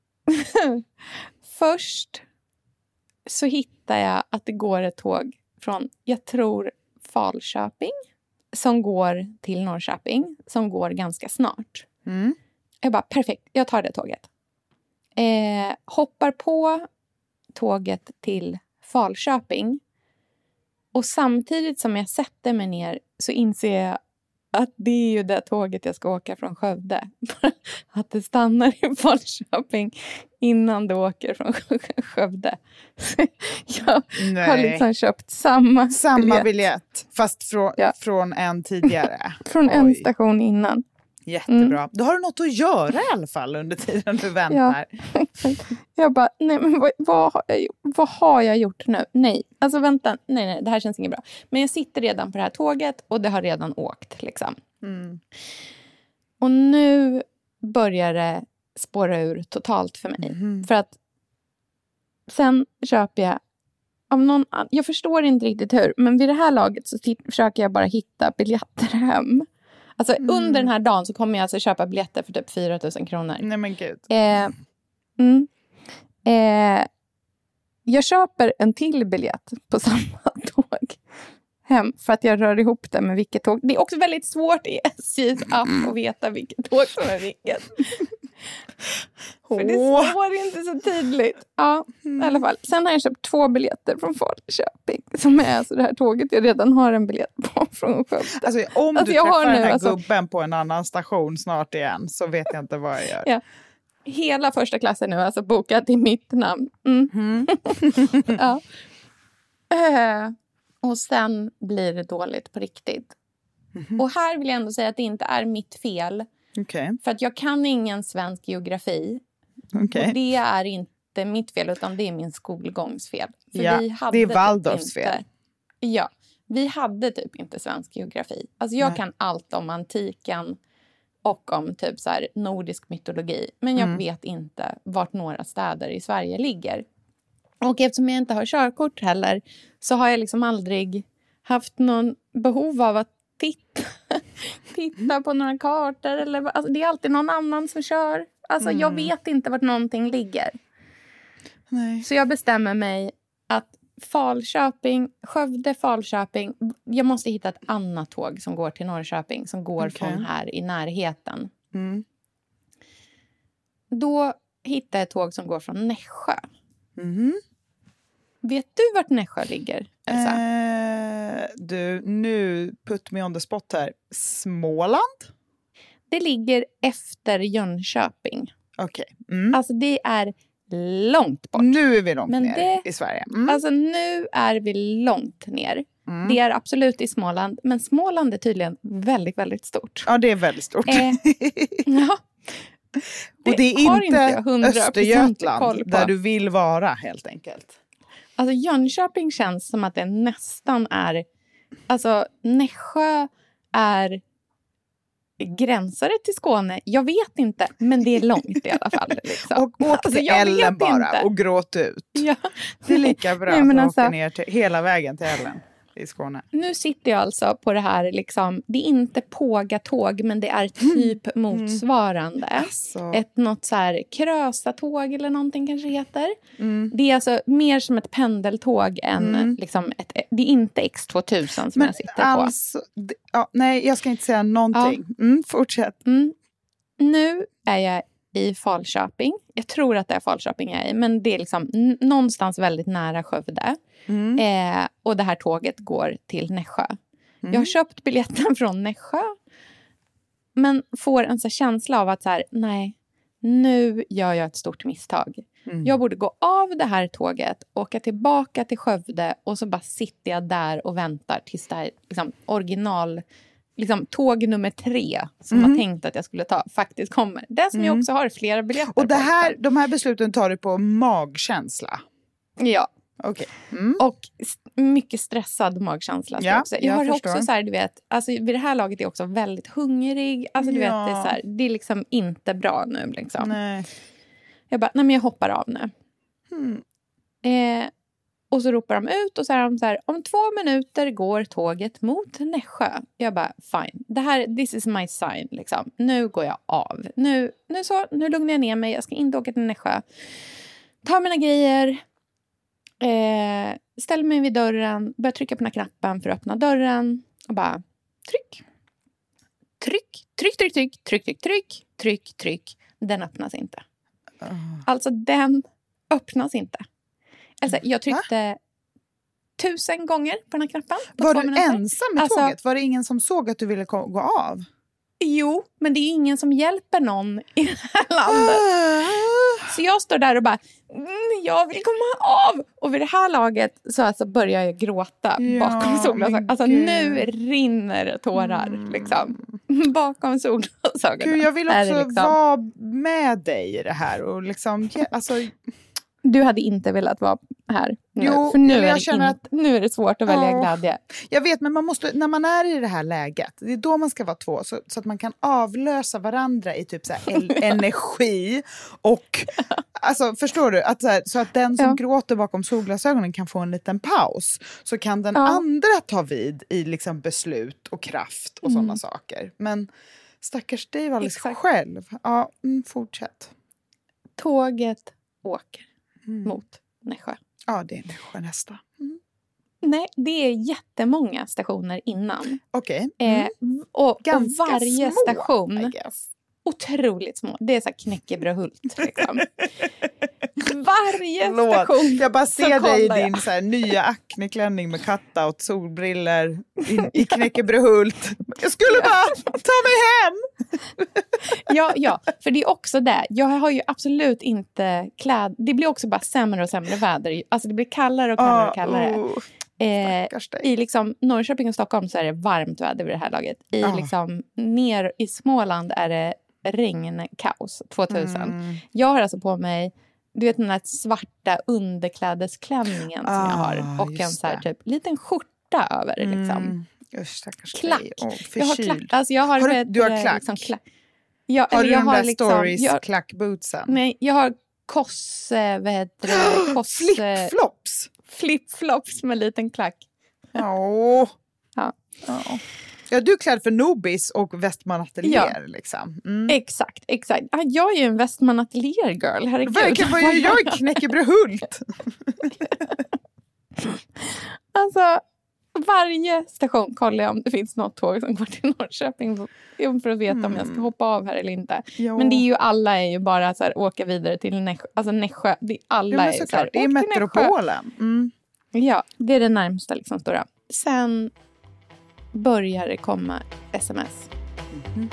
först så hittar jag att det går ett tåg från, jag tror, Falköping som går till Norrköping, som går ganska snart. Mm. Jag bara, perfekt, jag tar det tåget. Eh, hoppar på tåget till Falköping. Och samtidigt som jag sätter mig ner så inser jag att det är ju det tåget jag ska åka från Skövde. Att det stannar i Falköping innan det åker från Skövde. Jag Nej. har liksom köpt samma, samma biljett. biljett. Fast från, ja. från en tidigare. Från Oj. en station innan. Jättebra. Mm. Då har du något att göra i alla fall under tiden du väntar. Ja. Jag bara, nej men vad, vad, har jag, vad har jag gjort nu? Nej, alltså vänta, nej nej, det här känns inget bra. Men jag sitter redan på det här tåget och det har redan åkt liksom. Mm. Och nu börjar det spåra ur totalt för mig. Mm. För att sen köper jag av någon annan, jag förstår inte riktigt hur, men vid det här laget så t- försöker jag bara hitta biljetter hem. Alltså mm. under den här dagen så kommer jag alltså köpa biljetter för typ fyra tusen kronor. Nej men gud. Eh, mm, eh, jag köper en till biljett på samma tåg hem för att jag rör ihop det med vilket tåg. Det är också väldigt svårt i S J:s app att veta vilket tåg som är vilket. För det står inte så tydligt. Ja, i alla fall. Sen har jag köpt två biljetter från Falköping. Som är alltså det här tåget jag redan har en biljett på från Skövde. Alltså om alltså, du träffar nu, den här alltså, gubben på en annan station snart igen så vet jag inte vad jag gör. Ja. Hela första klassen nu alltså bokat i mitt namn. Mm. Mm. Ja. Äh, och sen blir det dåligt på riktigt. Mm. Och här vill jag ändå säga att det inte är mitt fel. Okay. För att jag kan ingen svensk geografi. Okay. Och det är inte mitt fel utan det är min skolgångs fel. För ja, vi hade det är Waldorfs typ inte, fel. Ja, vi hade typ inte svensk geografi. Alltså jag Nej. kan allt om antiken och om typ så här nordisk mytologi. Men jag mm. vet inte vart några städer i Sverige ligger. Och eftersom jag inte har körkort heller så har jag liksom aldrig haft någon behov av att titta, titta på några kartor. Eller, alltså det är alltid någon annan som kör. Alltså mm. jag vet inte vart någonting ligger. Nej. Så jag bestämmer mig att Falköping, Skövde, Falköping. Jag måste hitta ett annat tåg som går till Norrköping. Som går okay. från här i närheten. Mm. Då hittar jag ett tåg som går från Nässjö. Mm. Vet du vart Nässjö ligger, Elsa? Eh, du, nu put me on the spot här. Småland? Det ligger efter Jönköping. Okej. Okay. Mm. Alltså det är långt bort. Nu är vi långt Men ner det, i Sverige. Mm. Alltså nu är vi långt ner. Mm. Det är absolut i Småland. Men Småland är tydligen väldigt, väldigt stort. Ja, det är väldigt stort. Eh, ja. Det Och det är inte, inte Östergötland där du vill vara helt enkelt. Alltså Jönköping känns som att det nästan är... Alltså Nässjö är gränsare till Skåne. Jag vet inte, men det är långt i alla fall. Liksom. Och åk alltså, till Ellen bara inte. och gråt ut. Ja. Det är lika bra Nej, att du alltså, åker ner till, hela vägen till Ellen. i Skåne. Nu sitter jag alltså på det här, liksom, det är inte Pågatåg, men det är typ mm. motsvarande. Mm. Alltså. Ett något så här Krösatåg eller någonting kanske heter. Mm. Det är alltså mer som ett pendeltåg än mm. liksom ett, det är inte X tvåtusen som men jag sitter alltså, på. Det, ja, nej, jag ska inte säga någonting. Ja. Mm, fortsätt. Mm. Nu är jag i Falköping. Jag tror att det är Falköping jag är i. Men det är liksom n- någonstans väldigt nära Skövde. Mm. Eh, och det här tåget går till Nässjö. Mm. Jag har köpt biljetten från Nässjö. Men får en så känsla av att så här, nej, nu gör jag ett stort misstag. Mm. Jag borde gå av det här tåget, åka tillbaka till Skövde och så bara sitter jag där och väntar tills det här liksom, original... Liksom, tåg nummer tre som mm. jag tänkt att jag skulle ta faktiskt kommer. Det som mm. jag också har flera biljetter och det här, på. de här besluten tar du på magkänsla? Ja. Okay. Mm. Och mycket stressad magkänsla. Ja, också. Jag, jag har förstår. också så här, du vet, alltså vid det här laget är jag också väldigt hungrig. Alltså du ja. vet, det är så här, det är liksom inte bra nu liksom. Nej. Jag bara, nej men jag hoppar av nu. Mm. Eh, och så ropar de ut och så är de så här, om två minuter går tåget mot Nässjö. Jag bara, fine. Det här, this is my sign liksom. Nu går jag av. Nu, nu så, nu lugnar jag ner mig. Jag ska inte åka till Nässjö. Ta mina grejer. Eh, ställer mig vid dörren. Börjar trycka på den här knappen för att öppna dörren. Och bara, tryck. Tryck, tryck, tryck, tryck, tryck, tryck, tryck, tryck, tryck. Den öppnas inte. Uh. Alltså den öppnas inte. Alltså, jag tryckte Va? tusen gånger på den här knappen. Var du minuter. ensam med alltså, tåget? Var det ingen som såg att du ville ko- gå av? Jo, men det är ingen som hjälper någon i det här landet. Uh. Så jag står där och bara, mm, jag vill komma av. Och vid det här laget så alltså börjar jag gråta ja, bakom solglasögonen. Alltså Gud. Nu rinner tårar mm. liksom. Bakom solglasögonen. Gud, jag vill också liksom... vara med dig i det här. Och liksom, alltså... Du hade inte velat vara här nu. Jo, för nu är, jag det känner in, att, nu är det svårt att välja ja, glädje. Jag vet, men man måste, när man är i det här läget, det är då man ska vara två. Så, så att man kan avlösa varandra i typ så här el- energi. Och, alltså, förstår du? Att så, här, så att den som ja. gråter bakom solglasögonen kan få en liten paus. Så kan den ja. andra ta vid i liksom beslut och kraft och mm. sådana saker. Men stackars dig alldeles Exakt. själv. Ja, mm, fortsätt. Tåget åker. Mm. Mot Nässjö. Ja, det är Nässjö nästa. Mm. Nej, det är jättemånga stationer innan. Okej. Okay. Mm. Eh, och, och varje små, station otroligt små. Det är så här Knäckebrödhult liksom. Varje Låt. station. Jag bara ser dig i din så här, nya Acne-klänning med cutout, solbriller i, i Knäckebrödhult. Jag skulle bara ta mig hem. ja, ja, för det är också det. Jag har ju absolut inte kläd. Det blir också bara sämre och sämre väder. Alltså det blir kallare och kallare och kallare. Oh. Eh, I liksom Norrköping och Stockholm så är det varmt väder vid det här laget. I oh. liksom ner i Småland är det regnkaos tvåtusen. Mm. Jag har alltså på mig, du vet den där svarta underklädesklänningen som ah, jag har och en så här typ liten skjorta över liksom. Mm. Just, klack. Oh, jag har klack. Alltså jag har, har du, vet, du har klack. Liksom, klack. Jag, har du jag den har där liksom, stories jag, klackbootsen? Nej, jag har koss, vad heter det? Koss, flipflops. Flipflops med liten klack. Oh. Ja. Oh. Ja, du är klädd för Nobis och Westman Atelier ja. liksom. Mm. Exakt, exakt. Ah, jag är ju en Westman Atelier girl, herregud. Verkligen, vad är jag i Knäckebrödhult? Alltså, varje station kollar jag om det finns något tåg som går till Norrköping för att veta mm. om jag ska hoppa av här eller inte. Jo. Men det är ju, alla är ju bara så här, åka vidare till Nässjö. Alltså Nässjö, det, alla ja, är så här, det är metropolen. Mm. Ja, det är det närmsta liksom stora. Sen börjar det komma sms. Mm.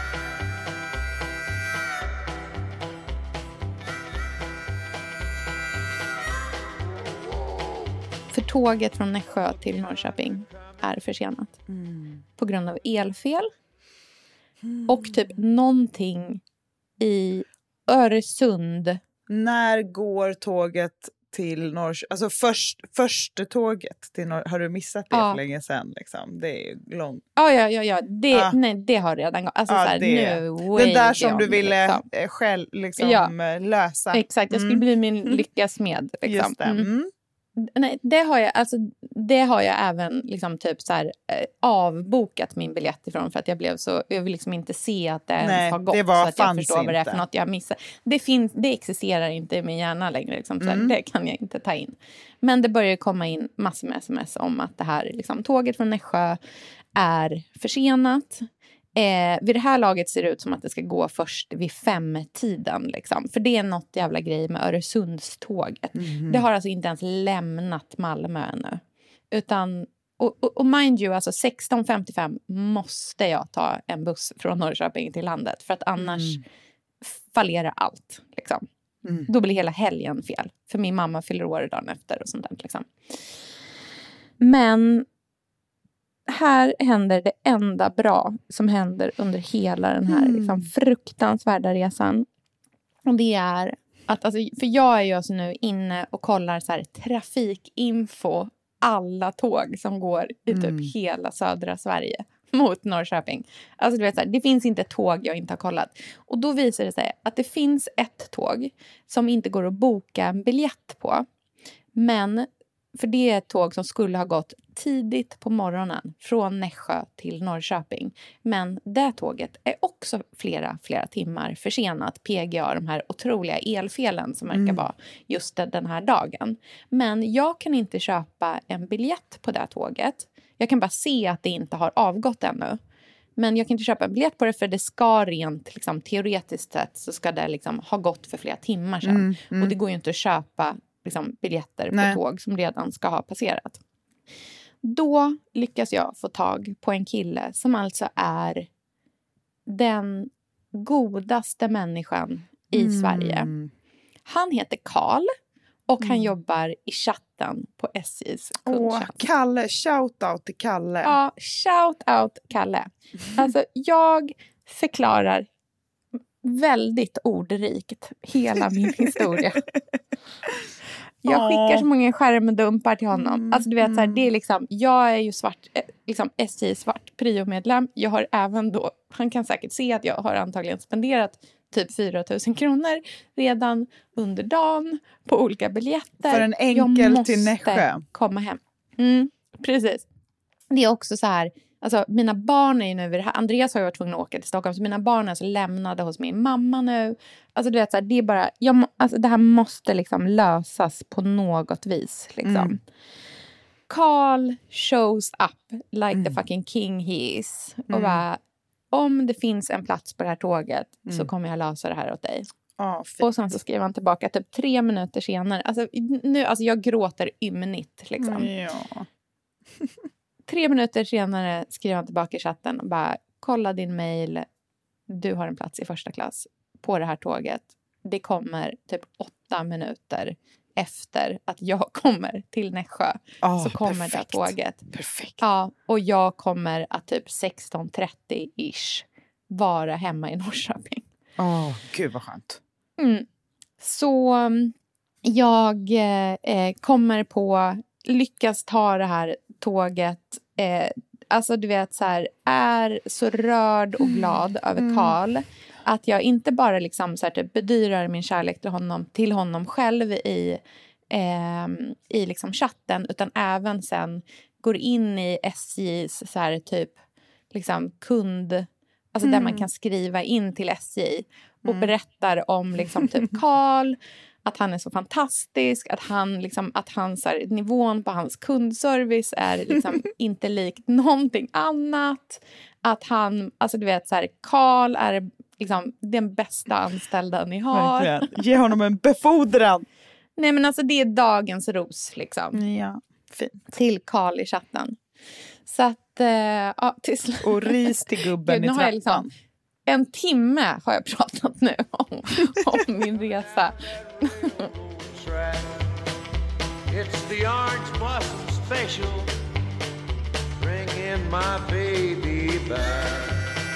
För tåget från Nässjö till Norrköping är försenat. Mm. På grund av elfel. Mm. Och typ någonting i Öresund. När går tåget till Norrköping? Alltså först, första tåget till Norr... Har du missat det ja. för länge sedan? Liksom? Det är långt. Ja, ja, ja. ja. Det, ah. nej, det har redan gått. Alltså, ah, så här, det. Nu, den där som du ville liksom. själv liksom, ja. lösa. Exakt, jag skulle mm. bli min lyckas med. Liksom. Just det. Mm. Nej, det har jag, alltså, det har jag även liksom typ så här, eh, avbokat min biljett ifrån för att jag blev så, jag vill liksom inte se att det ens har gått, det var, så att jag förstår inte. vad det är för något jag missar. Det, finns, det existerar inte i min hjärna längre, liksom, så här, mm. det kan jag inte ta in. Men det börjar komma in massor med sms om att det här liksom, tåget från Nässjö är försenat. Eh, vid det här laget ser det ut som att det ska gå först vid femtiden. Liksom. För det är något jävla grej med Öresundståget. Mm. Det har alltså inte ens lämnat Malmö ännu. Utan, och, och, och mind you, alltså sexton femtiofem måste jag ta en buss från Norrköping till landet. För att annars mm. fallerar allt. Liksom. Mm. Då blir hela helgen fel. För min mamma fyller år dagen efter och sånt där. Liksom. Men här händer det enda bra som händer under hela den här mm. liksom, fruktansvärda resan. Och det är att, alltså, för jag är ju alltså nu inne och kollar så här, trafikinfo, alla tåg som går i typ mm. hela södra Sverige mot Norrköping. Alltså du vet så här, det finns inte ett tåg jag inte har kollat. Och då visar det sig att det finns ett tåg som inte går att boka en biljett på. Men för det är ett tåg som skulle ha gått tidigt på morgonen från Nässjö till Norrköping. Men det tåget är också flera, flera timmar försenat. P G A, de här otroliga elfelen som verkar mm. vara just den här dagen. Men jag kan inte köpa en biljett på det tåget. Jag kan bara se att det inte har avgått ännu. Men jag kan inte köpa en biljett på det för det ska rent liksom, teoretiskt sett så ska det liksom, ha gått för flera timmar sedan. Mm, mm. Och det går ju inte att köpa liksom, biljetter Nej. på tåg som redan ska ha passerat. Då lyckas jag få tag på en kille som alltså är den godaste människan i mm. Sverige. Han heter Karl och mm. han jobbar i chatten på S J:s kundchatt. Åh, Kalle, shout out till Kalle. Ja, shout out Kalle. Alltså jag förklarar väldigt ordrikt hela min historia. Jag skickar så många skärmdumpar till honom. Mm, alltså du vet, så här, det är liksom, jag är ju svart, liksom S J svart prio-medlem. Jag har även då, han kan säkert se att jag har antagligen spenderat typ fyra tusen kronor redan under dagen på olika biljetter. För en enkel till Nässjö. Jag måste komma hem. Mm, precis. Det är också så här, alltså mina barn är ju nu, Andreas har ju varit tvungen att åka till Stockholm, så mina barn är alltså lämnade hos min mamma nu. Alltså du vet så här, det är bara, jag, alltså det här måste liksom lösas på något vis liksom. Mm. Carl shows up like mm. the fucking king he is. Och mm. bara, om det finns en plats på det här tåget mm. så kommer jag lösa det här åt dig. Oh, och sen så skrev han tillbaka typ tre minuter senare. Alltså, nu, alltså jag gråter ymnigt liksom. Mm, ja. Tre minuter senare skrev han tillbaka i chatten och bara, kolla din mail. Du har en plats i första klass på det här tåget. Det kommer typ åtta minuter efter att jag kommer till Nässjö. Oh, så kommer perfekt. Det tåget. Perfekt. Ja, och jag kommer att typ sexton trettio-ish vara hemma i Norrköping. Åh, oh, gud vad skönt. Mm. Så jag eh, kommer på, lyckas ta det här tåget. Eh, alltså du vet så här, är så rörd och glad mm. över Karl. Att jag inte bara liksom så här, typ, bedyrar min kärlek till honom, till honom själv i, eh, i liksom chatten. Utan även sen går in i S J:s så här, typ, liksom kund... Alltså mm. där man kan skriva in till S J. Och mm. berättar om liksom, typ Karl. Att han är så fantastisk. Att, han, liksom, att hans, här, nivån på hans kundservice är liksom, inte likt någonting annat. Att han, alltså du vet så här, Karl är liksom, den bästa anställda ni har. Verkligen. Ge honom en befordran. Nej men alltså det är dagens ros liksom. Ja, fint. Till Karl i chatten. Så att, uh, ja, till sl- och ris till gubben Gud, i trappan. Liksom, en timme har jag pratat nu om, om min resa. It's the orange blossom special. Bring in my baby back.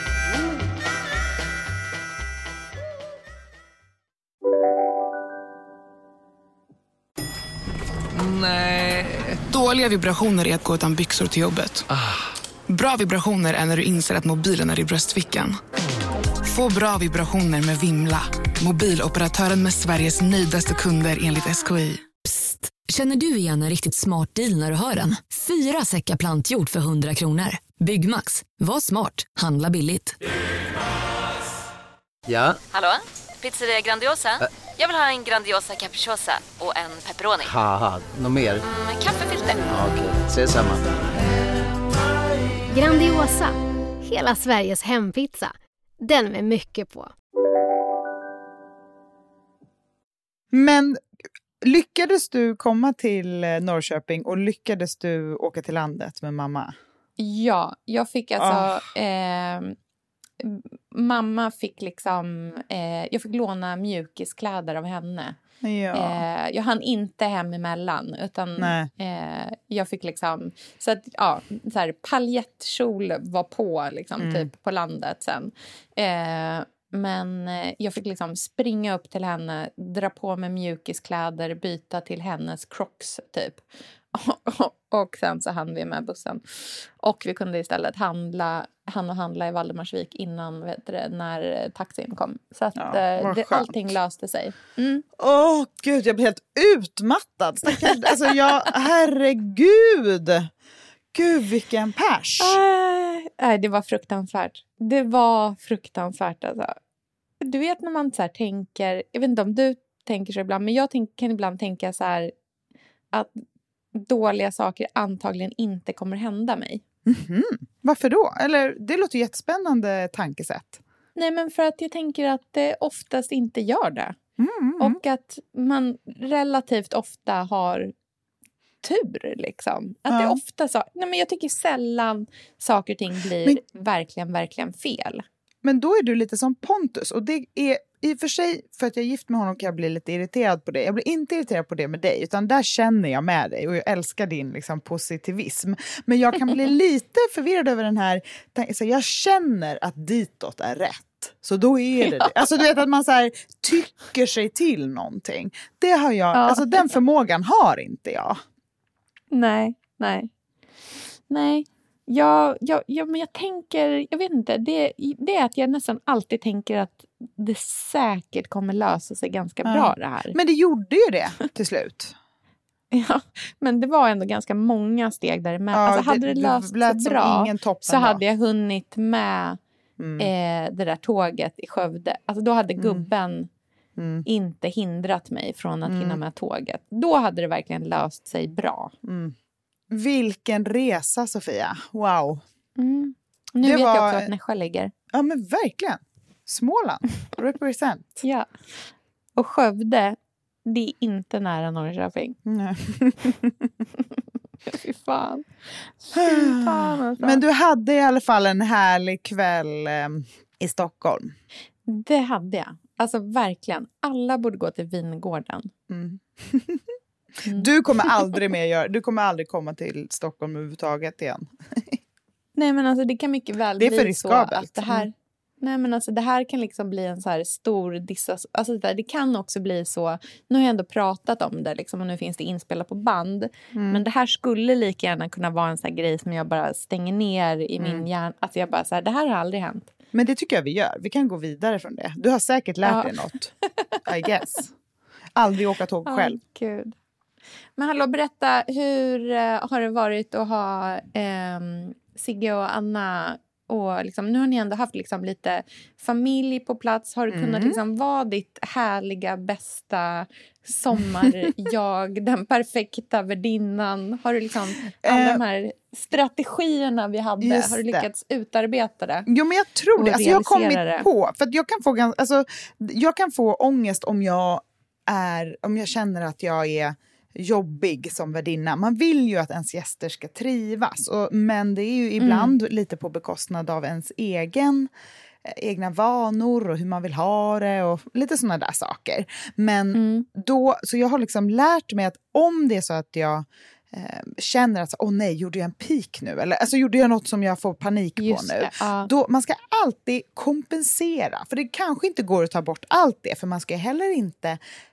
Nej. Dåliga vibrationer är att gå utan byxor till jobbet. Ah. Bra vibrationer är när du inser att mobilen är i bröstfickan. Få bra vibrationer med Vimla. Mobiloperatören med Sveriges nöjdaste kunder enligt S K I. Psst, Känner du igen en riktigt smart deal när du hör den? Fyra säckar plantjord för hundra kronor. Byggmax. Var smart. Handla billigt. Ja? Hallå? Pizzeria Grandiosa? Ä- Jag vill ha en Grandiosa capriciosa och en pepperoni. Haha, något mer? Mm, kaffefilter. Ja, okej, okay. Ses samma. Grandiosa. Hela Sveriges hempizza. Den med mycket på. Men lyckades du komma till Norrköping och lyckades du åka till landet med mamma? Ja, jag fick alltså... Oh. Eh, mamma fick liksom... Eh, jag fick låna mjukiskläder av henne. Ja. Eh, jag hann inte hem emellan, utan eh, jag fick liksom... Så att, ja, så här, paljettkjol var på, liksom, mm. typ på landet sen. Eh, Men jag fick liksom springa upp till henne, dra på mig mjukiskläder, byta till hennes Crocs typ. Och sen så hann vi med bussen. Och vi kunde istället handla, han och handla i Valdemarsvik innan, vet du, när taxin kom. Så att ja, det, allting löste sig. Åh mm. oh, gud, jag blev helt utmattad. Alltså jag, herregud. Gud, vilken pers. Nej, äh, det var fruktansvärt. Det var fruktansvärt alltså. Du vet när man så här tänker, jag vet inte om du tänker så ibland, men jag tänk, kan ibland tänka så här att dåliga saker antagligen inte kommer hända mig. Mm-hmm. Varför då? Eller det låter jättespännande tankesätt. Nej, men för att jag tänker att det oftast inte gör det. Mm-hmm. Och att man relativt ofta har tur liksom. Att ja. det ofta så, nej men jag tycker sällan saker och ting blir men, verkligen, verkligen fel. Men då är du lite som Pontus. Och det är i och för sig, för att jag är gift med honom kan jag bli lite irriterad på det. Jag blir inte irriterad på det med dig, utan där känner jag med dig. Och jag älskar din liksom, positivism. Men jag kan bli lite förvirrad över den här, så jag känner att ditåt är rätt. Så då är det det. Alltså du vet att man så här, tycker sig till någonting. Det har jag, ja. Alltså den förmågan har inte jag. Nej, nej. Nej. Jag, jag, jag, men jag tänker, jag vet inte, det, det är att jag nästan alltid tänker att det säkert kommer lösa sig ganska ja. bra det här. Men det gjorde ju det till slut. Ja, men det var ändå ganska många steg där med. Ja, alltså hade det, det löst sig bra så då. hade jag hunnit med mm. eh, det där tåget i Skövde. Alltså då hade gubben mm. Mm. inte hindrat mig från att mm. hinna med tåget. Då hade det verkligen löst sig bra. Mm. Vilken resa, Sofia. Wow. Mm. Nu det vet var... jag också att Nässjö ligger. Ja, men verkligen. Småland. Represent. Ja. Och Skövde, det är inte nära Norrköping. Nej. Fy fan. Fy fan alltså. Men du hade i alla fall en härlig kväll eh, i Stockholm. Det hade jag. Alltså verkligen. Alla borde gå till Vingården. Mm. Mm. Du kommer aldrig mer göra, du kommer aldrig komma till Stockholm överhuvudtaget igen. Nej, men alltså det kan mycket väl det är för bli så att det här, mm. nej men alltså det här kan liksom bli en så här stor dissas, alltså det, där, det kan också bli så, nu har jag ändå pratat om det liksom och nu finns det inspelat på band, mm. men det här skulle lika gärna kunna vara en sån här grej som jag bara stänger ner i mm. min hjärna, alltså jag bara så här, det här har aldrig hänt. Men det tycker jag vi gör, vi kan gå vidare från det. Du har säkert lärt ja. dig något, I guess. Aldrig åka tåg själv. Oh, Gud. Men hallå, berätta, hur uh, har det varit att ha um, Sigge och Anna och liksom, nu har ni ändå haft liksom lite familj på plats. Har du mm. kunnat liksom vara ditt härliga, bästa sommarjag, den perfekta värdinnan? Har du liksom alla uh, de här strategierna vi hade, har du lyckats det. utarbeta det? Jo, men jag tror det. Alltså, jag har kommit det. på, för att jag kan få alltså, jag kan få ångest om jag är, om jag känner att jag är jobbig som värdinna. Man vill ju att ens gäster ska trivas. Och, men det är ju ibland mm. lite på bekostnad av ens egen, eh, egna vanor och hur man vill ha det och lite sådana där saker. Men mm. då, så jag har liksom lärt mig att om det är så att jag eh, känner att, åh nej, gjorde jag en pik nu? Eller alltså gjorde jag något som jag får panik Just på nu? Det, ja. Då, man ska alltid kompensera. För det kanske inte går att ta bort allt det. För man ska heller inte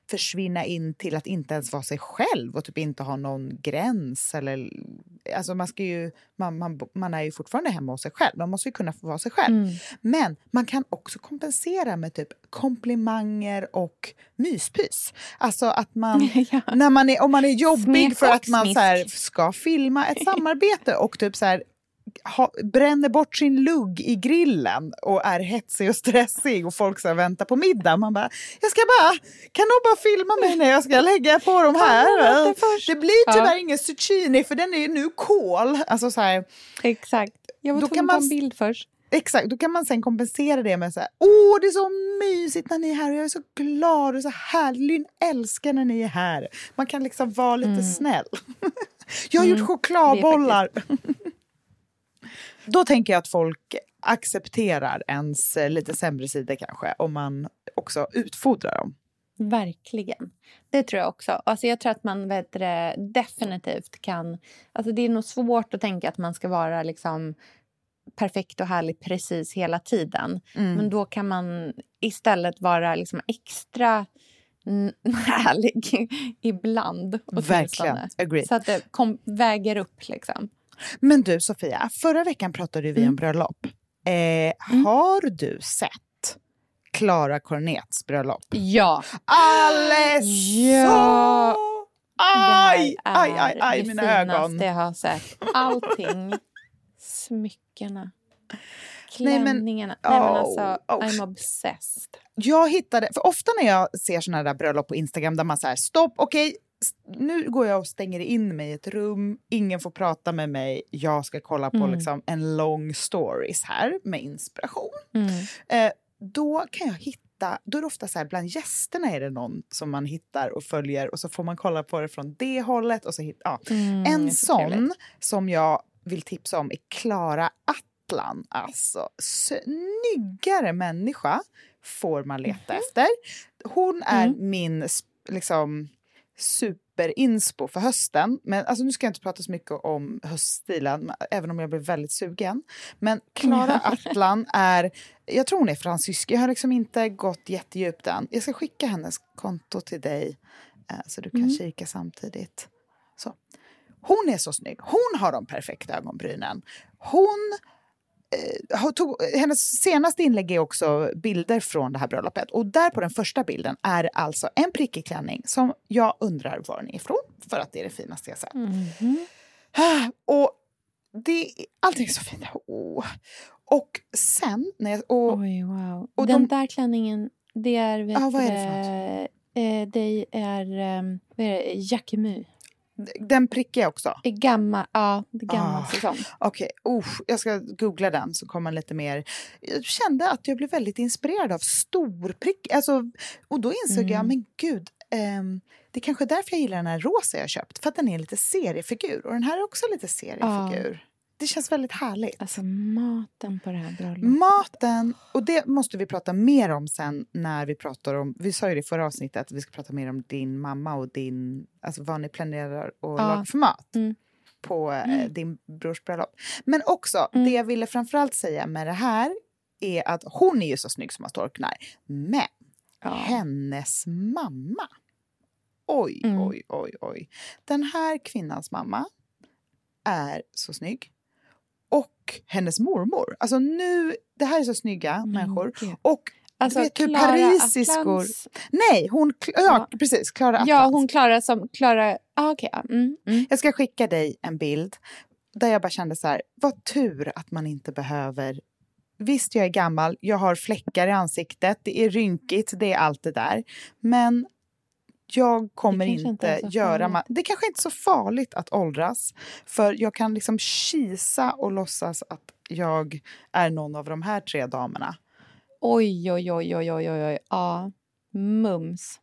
försvinna in till att inte ens vara sig själv och typ inte ha någon gräns. Eller, alltså man, ska ju, man, man, man är ju fortfarande hemma hos sig själv. Man måste ju kunna få vara sig själv. Mm. Men man kan också kompensera med typ komplimanger och myspys. Alltså att man, ja. när man är, om man är jobbig Smek för att man så här, ska filma ett samarbete och typ så här, ha, bränner bort sin lugg i grillen och är hetsig och stressig och folk så väntar på middag. Man bara, jag ska bara, kan du bara filma mig när jag ska lägga på de här? Det, det blir tyvärr ja. ingen zucchini för den är nu kol. Alltså så här, exakt. Jag var tvungen att ta en bild först. Exakt, då kan man sen kompensera det med så här, åh det är så mysigt när ni är här och jag är så glad och så härlig. Lynn älskar när ni är här. Man kan liksom vara lite mm. snäll. Jag har mm. gjort chokladbollar. Då tänker jag att folk accepterar ens lite sämre sidor kanske. Om man också utfodrar dem. Verkligen. Det tror jag också. Alltså jag tror att man vet det, definitivt kan. Alltså det är nog svårt att tänka att man ska vara liksom perfekt och härlig precis hela tiden. Mm. Men då kan man istället vara liksom extra härlig ibland. Verkligen. Agree. Så att det kom, väger upp liksom. Men du Sofia, förra veckan pratade vi mm. om bröllop. Eh, mm. Har du sett Clara Cornets bröllop? Ja. Alldeles ja. Aj, aj, aj, aj, mina ögon. Det jag har sett. Allting. Smyckerna. Klänningarna. Nej, men, Nej, men alltså, oh, oh. I'm obsessed. Jag hittade, för ofta när jag ser såna där bröllop på Instagram där man säger stopp, okej. Okay, nu går jag och stänger in mig i ett rum. Ingen får prata med mig. Jag ska kolla på mm. liksom en lång stories här med inspiration. Mm. Eh, då kan jag hitta, då är det ofta så här, bland gästerna är det någon som man hittar och följer. Och så får man kolla på det från det hållet. Och så hit, ja. mm, en sån trevligt. Som jag vill tipsa om är Clara Attlan. Alltså, snyggare människa får man leta mm. efter. Hon är mm. min liksom superinspo för hösten. Men alltså, nu ska jag inte prata så mycket om höststilen, även om jag blir väldigt sugen. Men Clara Attlan är, jag tror hon är fransysk. Jag har liksom inte gått jättedjupt än. Jag ska skicka hennes konto till dig eh, så du kan mm. kika samtidigt. Så. Hon är så snygg. Hon har de perfekta ögonbrynen. Hon eh, tog, hennes senaste inlägg är också bilder från det här bröllopet. Och där på den första bilden är alltså en prickig klänning som jag undrar var den är ifrån. För att det är det finaste jag sett. Mm-hmm. Och det, allting är så fint. Oh. Och sen... När jag, och, Oj, wow. Och den de, där klänningen, det är... Vet ah, vad är det för något? Eh, det är, um, vad är det? Jacquemus. Den prickiga också? I gammal, ja, det gamla ah, säsong. Okej, okay. uh, jag ska googla den så kommer lite mer. Jag kände att jag blev väldigt inspirerad av storprick. Alltså, och då insåg mm. jag, men gud, um, det är kanske därför jag gillar den här rosa jag köpt. För att den är lite seriefigur. Och den här är också lite seriefigur. Ah. Det känns väldigt härligt. Alltså maten på det här bröllopet. Maten, och det måste vi prata mer om sen när vi pratar om, vi sa ju det i förra avsnittet att vi ska prata mer om din mamma och din, alltså vad ni planerar att ja. laga för mat mm. på mm. Eh, din brors bröllop. Men också, mm. det jag ville framförallt säga med det här är att hon är ju så snygg som man storknar. Men ja. hennes mamma, oj, mm. oj, oj, oj. Den här kvinnans mamma är så snygg. Och hennes mormor. Alltså nu, det här är så snygga mm, människor. Okay. Och alltså, du vet hur parisiskor... Attlans... Nej, hon... Ja, ja. precis. Clara Attlans. Ja, hon Clara som... Clara... Ah, okej. Okay. Mm, mm. Jag ska skicka dig en bild. Där jag bara kände så här, vad tur att man inte behöver... Visst, jag är gammal. Jag har fläckar i ansiktet. Det är rynkigt. Det är allt det där. Men... Jag kommer inte, inte göra... Ma- det kanske inte är så farligt att åldras. För jag kan liksom kisa och låtsas att jag är någon av de här tre damerna. Oj, oj, oj, oj, oj, oj. Ja, mums.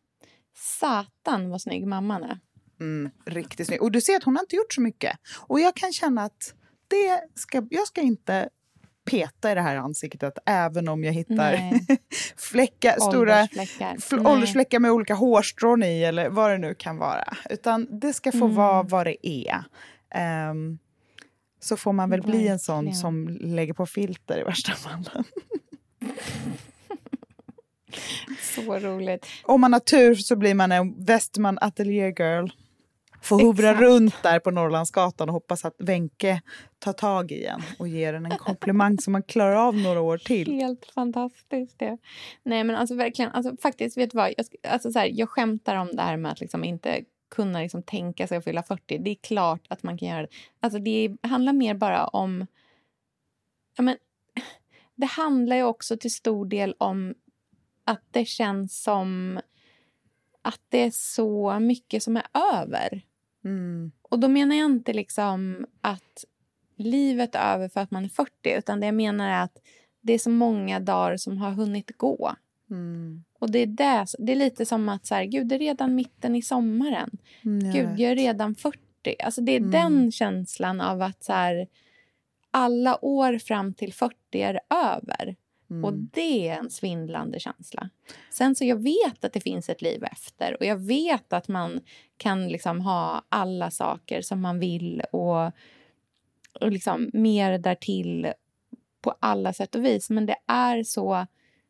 Satan vad snygg mamman är. Mm, riktigt snygg. Och du ser att hon har inte gjort så mycket. Och jag kan känna att det ska, jag ska inte... peta i det här ansiktet även om jag hittar fläckar, stora åldersfläckar. Fl- åldersfläckar med olika hårstrån i eller vad det nu kan vara. Utan det ska få mm. vara vad det är. Um, så får man väl Verkligen. bli en sån som lägger på filter i värsta fallen. Så Så roligt. Om man har tur så blir man en Westman Atelier Girl. Får hovra Exakt. runt där på Norrlandsgatan och hoppas att Wenke tar tag i en och ger en en komplimang som man klarar av några år till. Helt fantastiskt det. Nej men alltså verkligen, alltså, faktiskt vet du vad, jag, alltså, så här, jag skämtar om det här med att liksom inte kunna liksom, tänka sig att fylla fyrtio. Det är klart att man kan göra det. Alltså det handlar mer bara om, ja men, det handlar ju också till stor del om att det känns som att det är så mycket som är över. Mm. Och då menar jag inte liksom att livet är över för att man är fyrtio. Utan det jag menar är att det är så många dagar som har hunnit gå. Mm. Och det är, det, det är lite som att så här, gud det är redan mitten i sommaren. Mm, jag gud vet. jag är redan fyrtio. Alltså det är Mm. den känslan av att så här, alla år fram till fyrtio är över. Mm. Och det är en svindlande känsla. Sen så jag vet att det finns ett liv efter. Och jag vet att man kan liksom ha alla saker som man vill. Och, och liksom mer därtill på alla sätt och vis. Men det är så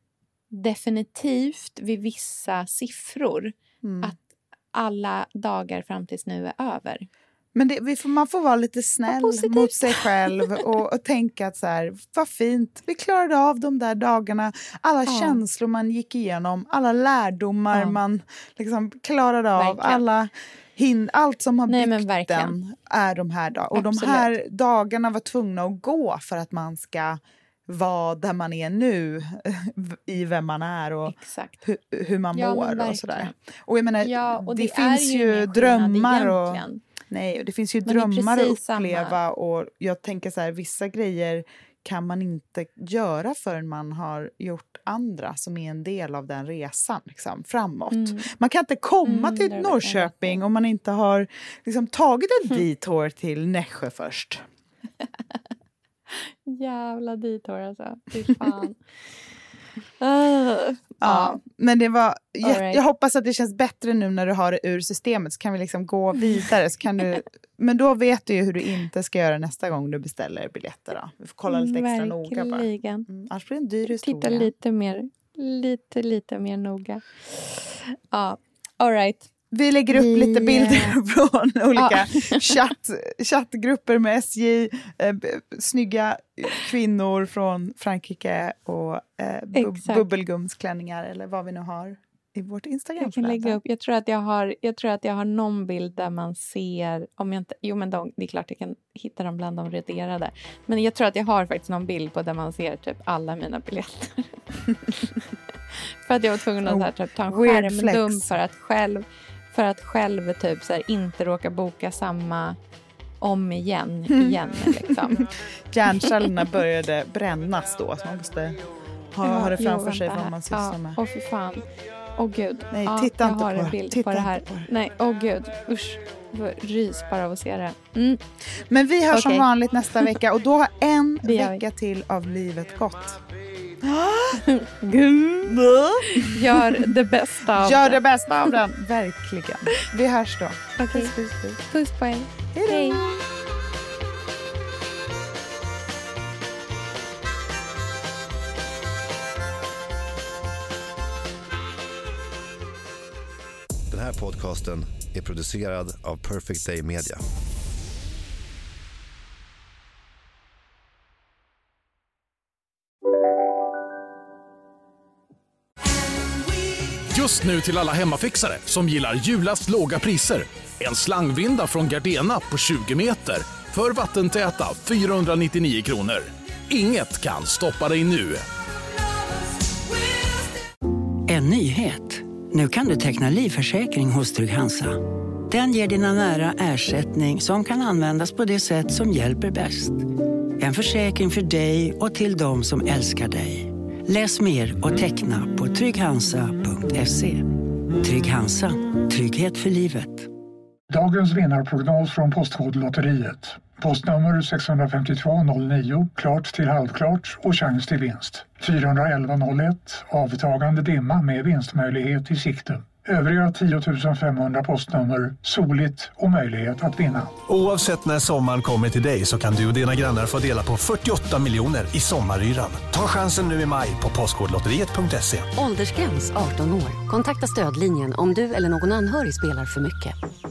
definitivt vid vissa siffror. Mm. Att alla dagar fram tills nu är över. Men det, vi får, man får vara lite snäll mot sig själv och, och tänka att så här, vad fint, vi klarade av de där dagarna, alla Ja. känslor man gick igenom, alla lärdomar Ja. man liksom klarade av, Verkligen. alla hin, allt som har Nej, men byggt verkligen. den är de här dagarna. Och de Absolut. här dagarna var tvungna att gå för att man ska vara där man är nu, i vem man är och hu, hur man Ja, men mår och verkligen. sådär. Och jag menar, Ja, och det, det är finns ju ju ingen drömmar skillnad och... egentligen. Nej, det finns ju Men det är drömmar att precis uppleva samma. och jag tänker så här, vissa grejer kan man inte göra förrän man har gjort andra som är en del av den resan liksom, framåt. Mm. Man kan inte komma Mm, till det är Norrköping om man inte har liksom, tagit en detour till Nässjö först. Jävla ditour alltså. Fy fan. uh, Ja, men det var jätte, right. jag hoppas att det känns bättre nu när du har det ur systemet så kan vi liksom gå vidare så kan du, men då vet du ju hur du inte ska göra nästa gång du beställer biljetter då. Vi får kolla lite extra noga bara. Verkligen. Mm, annars blir det en dyr historia. Titta lite mer, lite, lite mer noga. Ja, all right. Vi lägger upp Vi, lite bilder från olika Ja. chatt, chattgrupper med S J, eh, b- snygga kvinnor från Frankrike och eh, bub- Exakt. bubbelgumsklänningar eller vad vi nu har i vårt Instagram. Jag kan lägga upp. Jag tror att jag har, jag tror att jag har någon bild där man ser, om jag inte, jo men de, det är klart jag kan hitta dem bland de rederade. Men jag tror att jag har faktiskt någon bild på där man ser typ alla mina biljetter. För att jag var tvungen att så här, typ, ta en Weird skärmdump flex. för att själv, för att själv typ så här, inte råka boka samma om igen, igen liksom. Hjärncellerna började brännas då så man måste ha, ha det jo, framför sig vänta vad man här. sysslar ja, med. Åh fy fan. Åh gud. Nej, ja, titta jag inte har på en det. bild Titta på det här. inte på det. Nej, åh gud. Usch. Jag får rys bara av att se det. Mm. Men vi hörs som Okej. vanligt nästa vecka och då har en Det gör vi. vecka till av livet gått. Gör det bästa av Gör det. det bästa av den, verkligen. Vi hörs då. Okej. Puss, puss, puss. Puss på er. Hej då. Den här podcasten är producerad av Perfect Day Media. Just nu till alla hemmafixare som gillar julast låga priser. En slangvinda från Gardena på tjugo meter för vattentäta fyrahundranittionio kronor. Inget kan stoppa dig nu. En nyhet. Nu kan du teckna livförsäkring hos Trygg-Hansa. Den ger dina nära ersättning som kan användas på det sätt som hjälper bäst. En försäkring för dig och till de som älskar dig. Läs mer och teckna på trygghansa punkt se. Trygg-Hansa. Trygghet för livet. Dagens vinnarprognos från Postkodlotteriet. Postnummer sex fem två noll nio, klart till halvklart och chans till vinst. fyra ett ett noll ett, avtagande dimma med vinstmöjlighet i sikte. Övriga tio tusen femhundra postnummer soligt och möjlighet att vinna. Oavsett när sommaren kommer till dig så kan du och dina grannar få dela på fyrtioåtta miljoner i sommaryran. Ta chansen nu i maj på postkodlotteriet punkt se. Åldersgräns arton år. Kontakta stödlinjen om du eller någon anhörig spelar för mycket.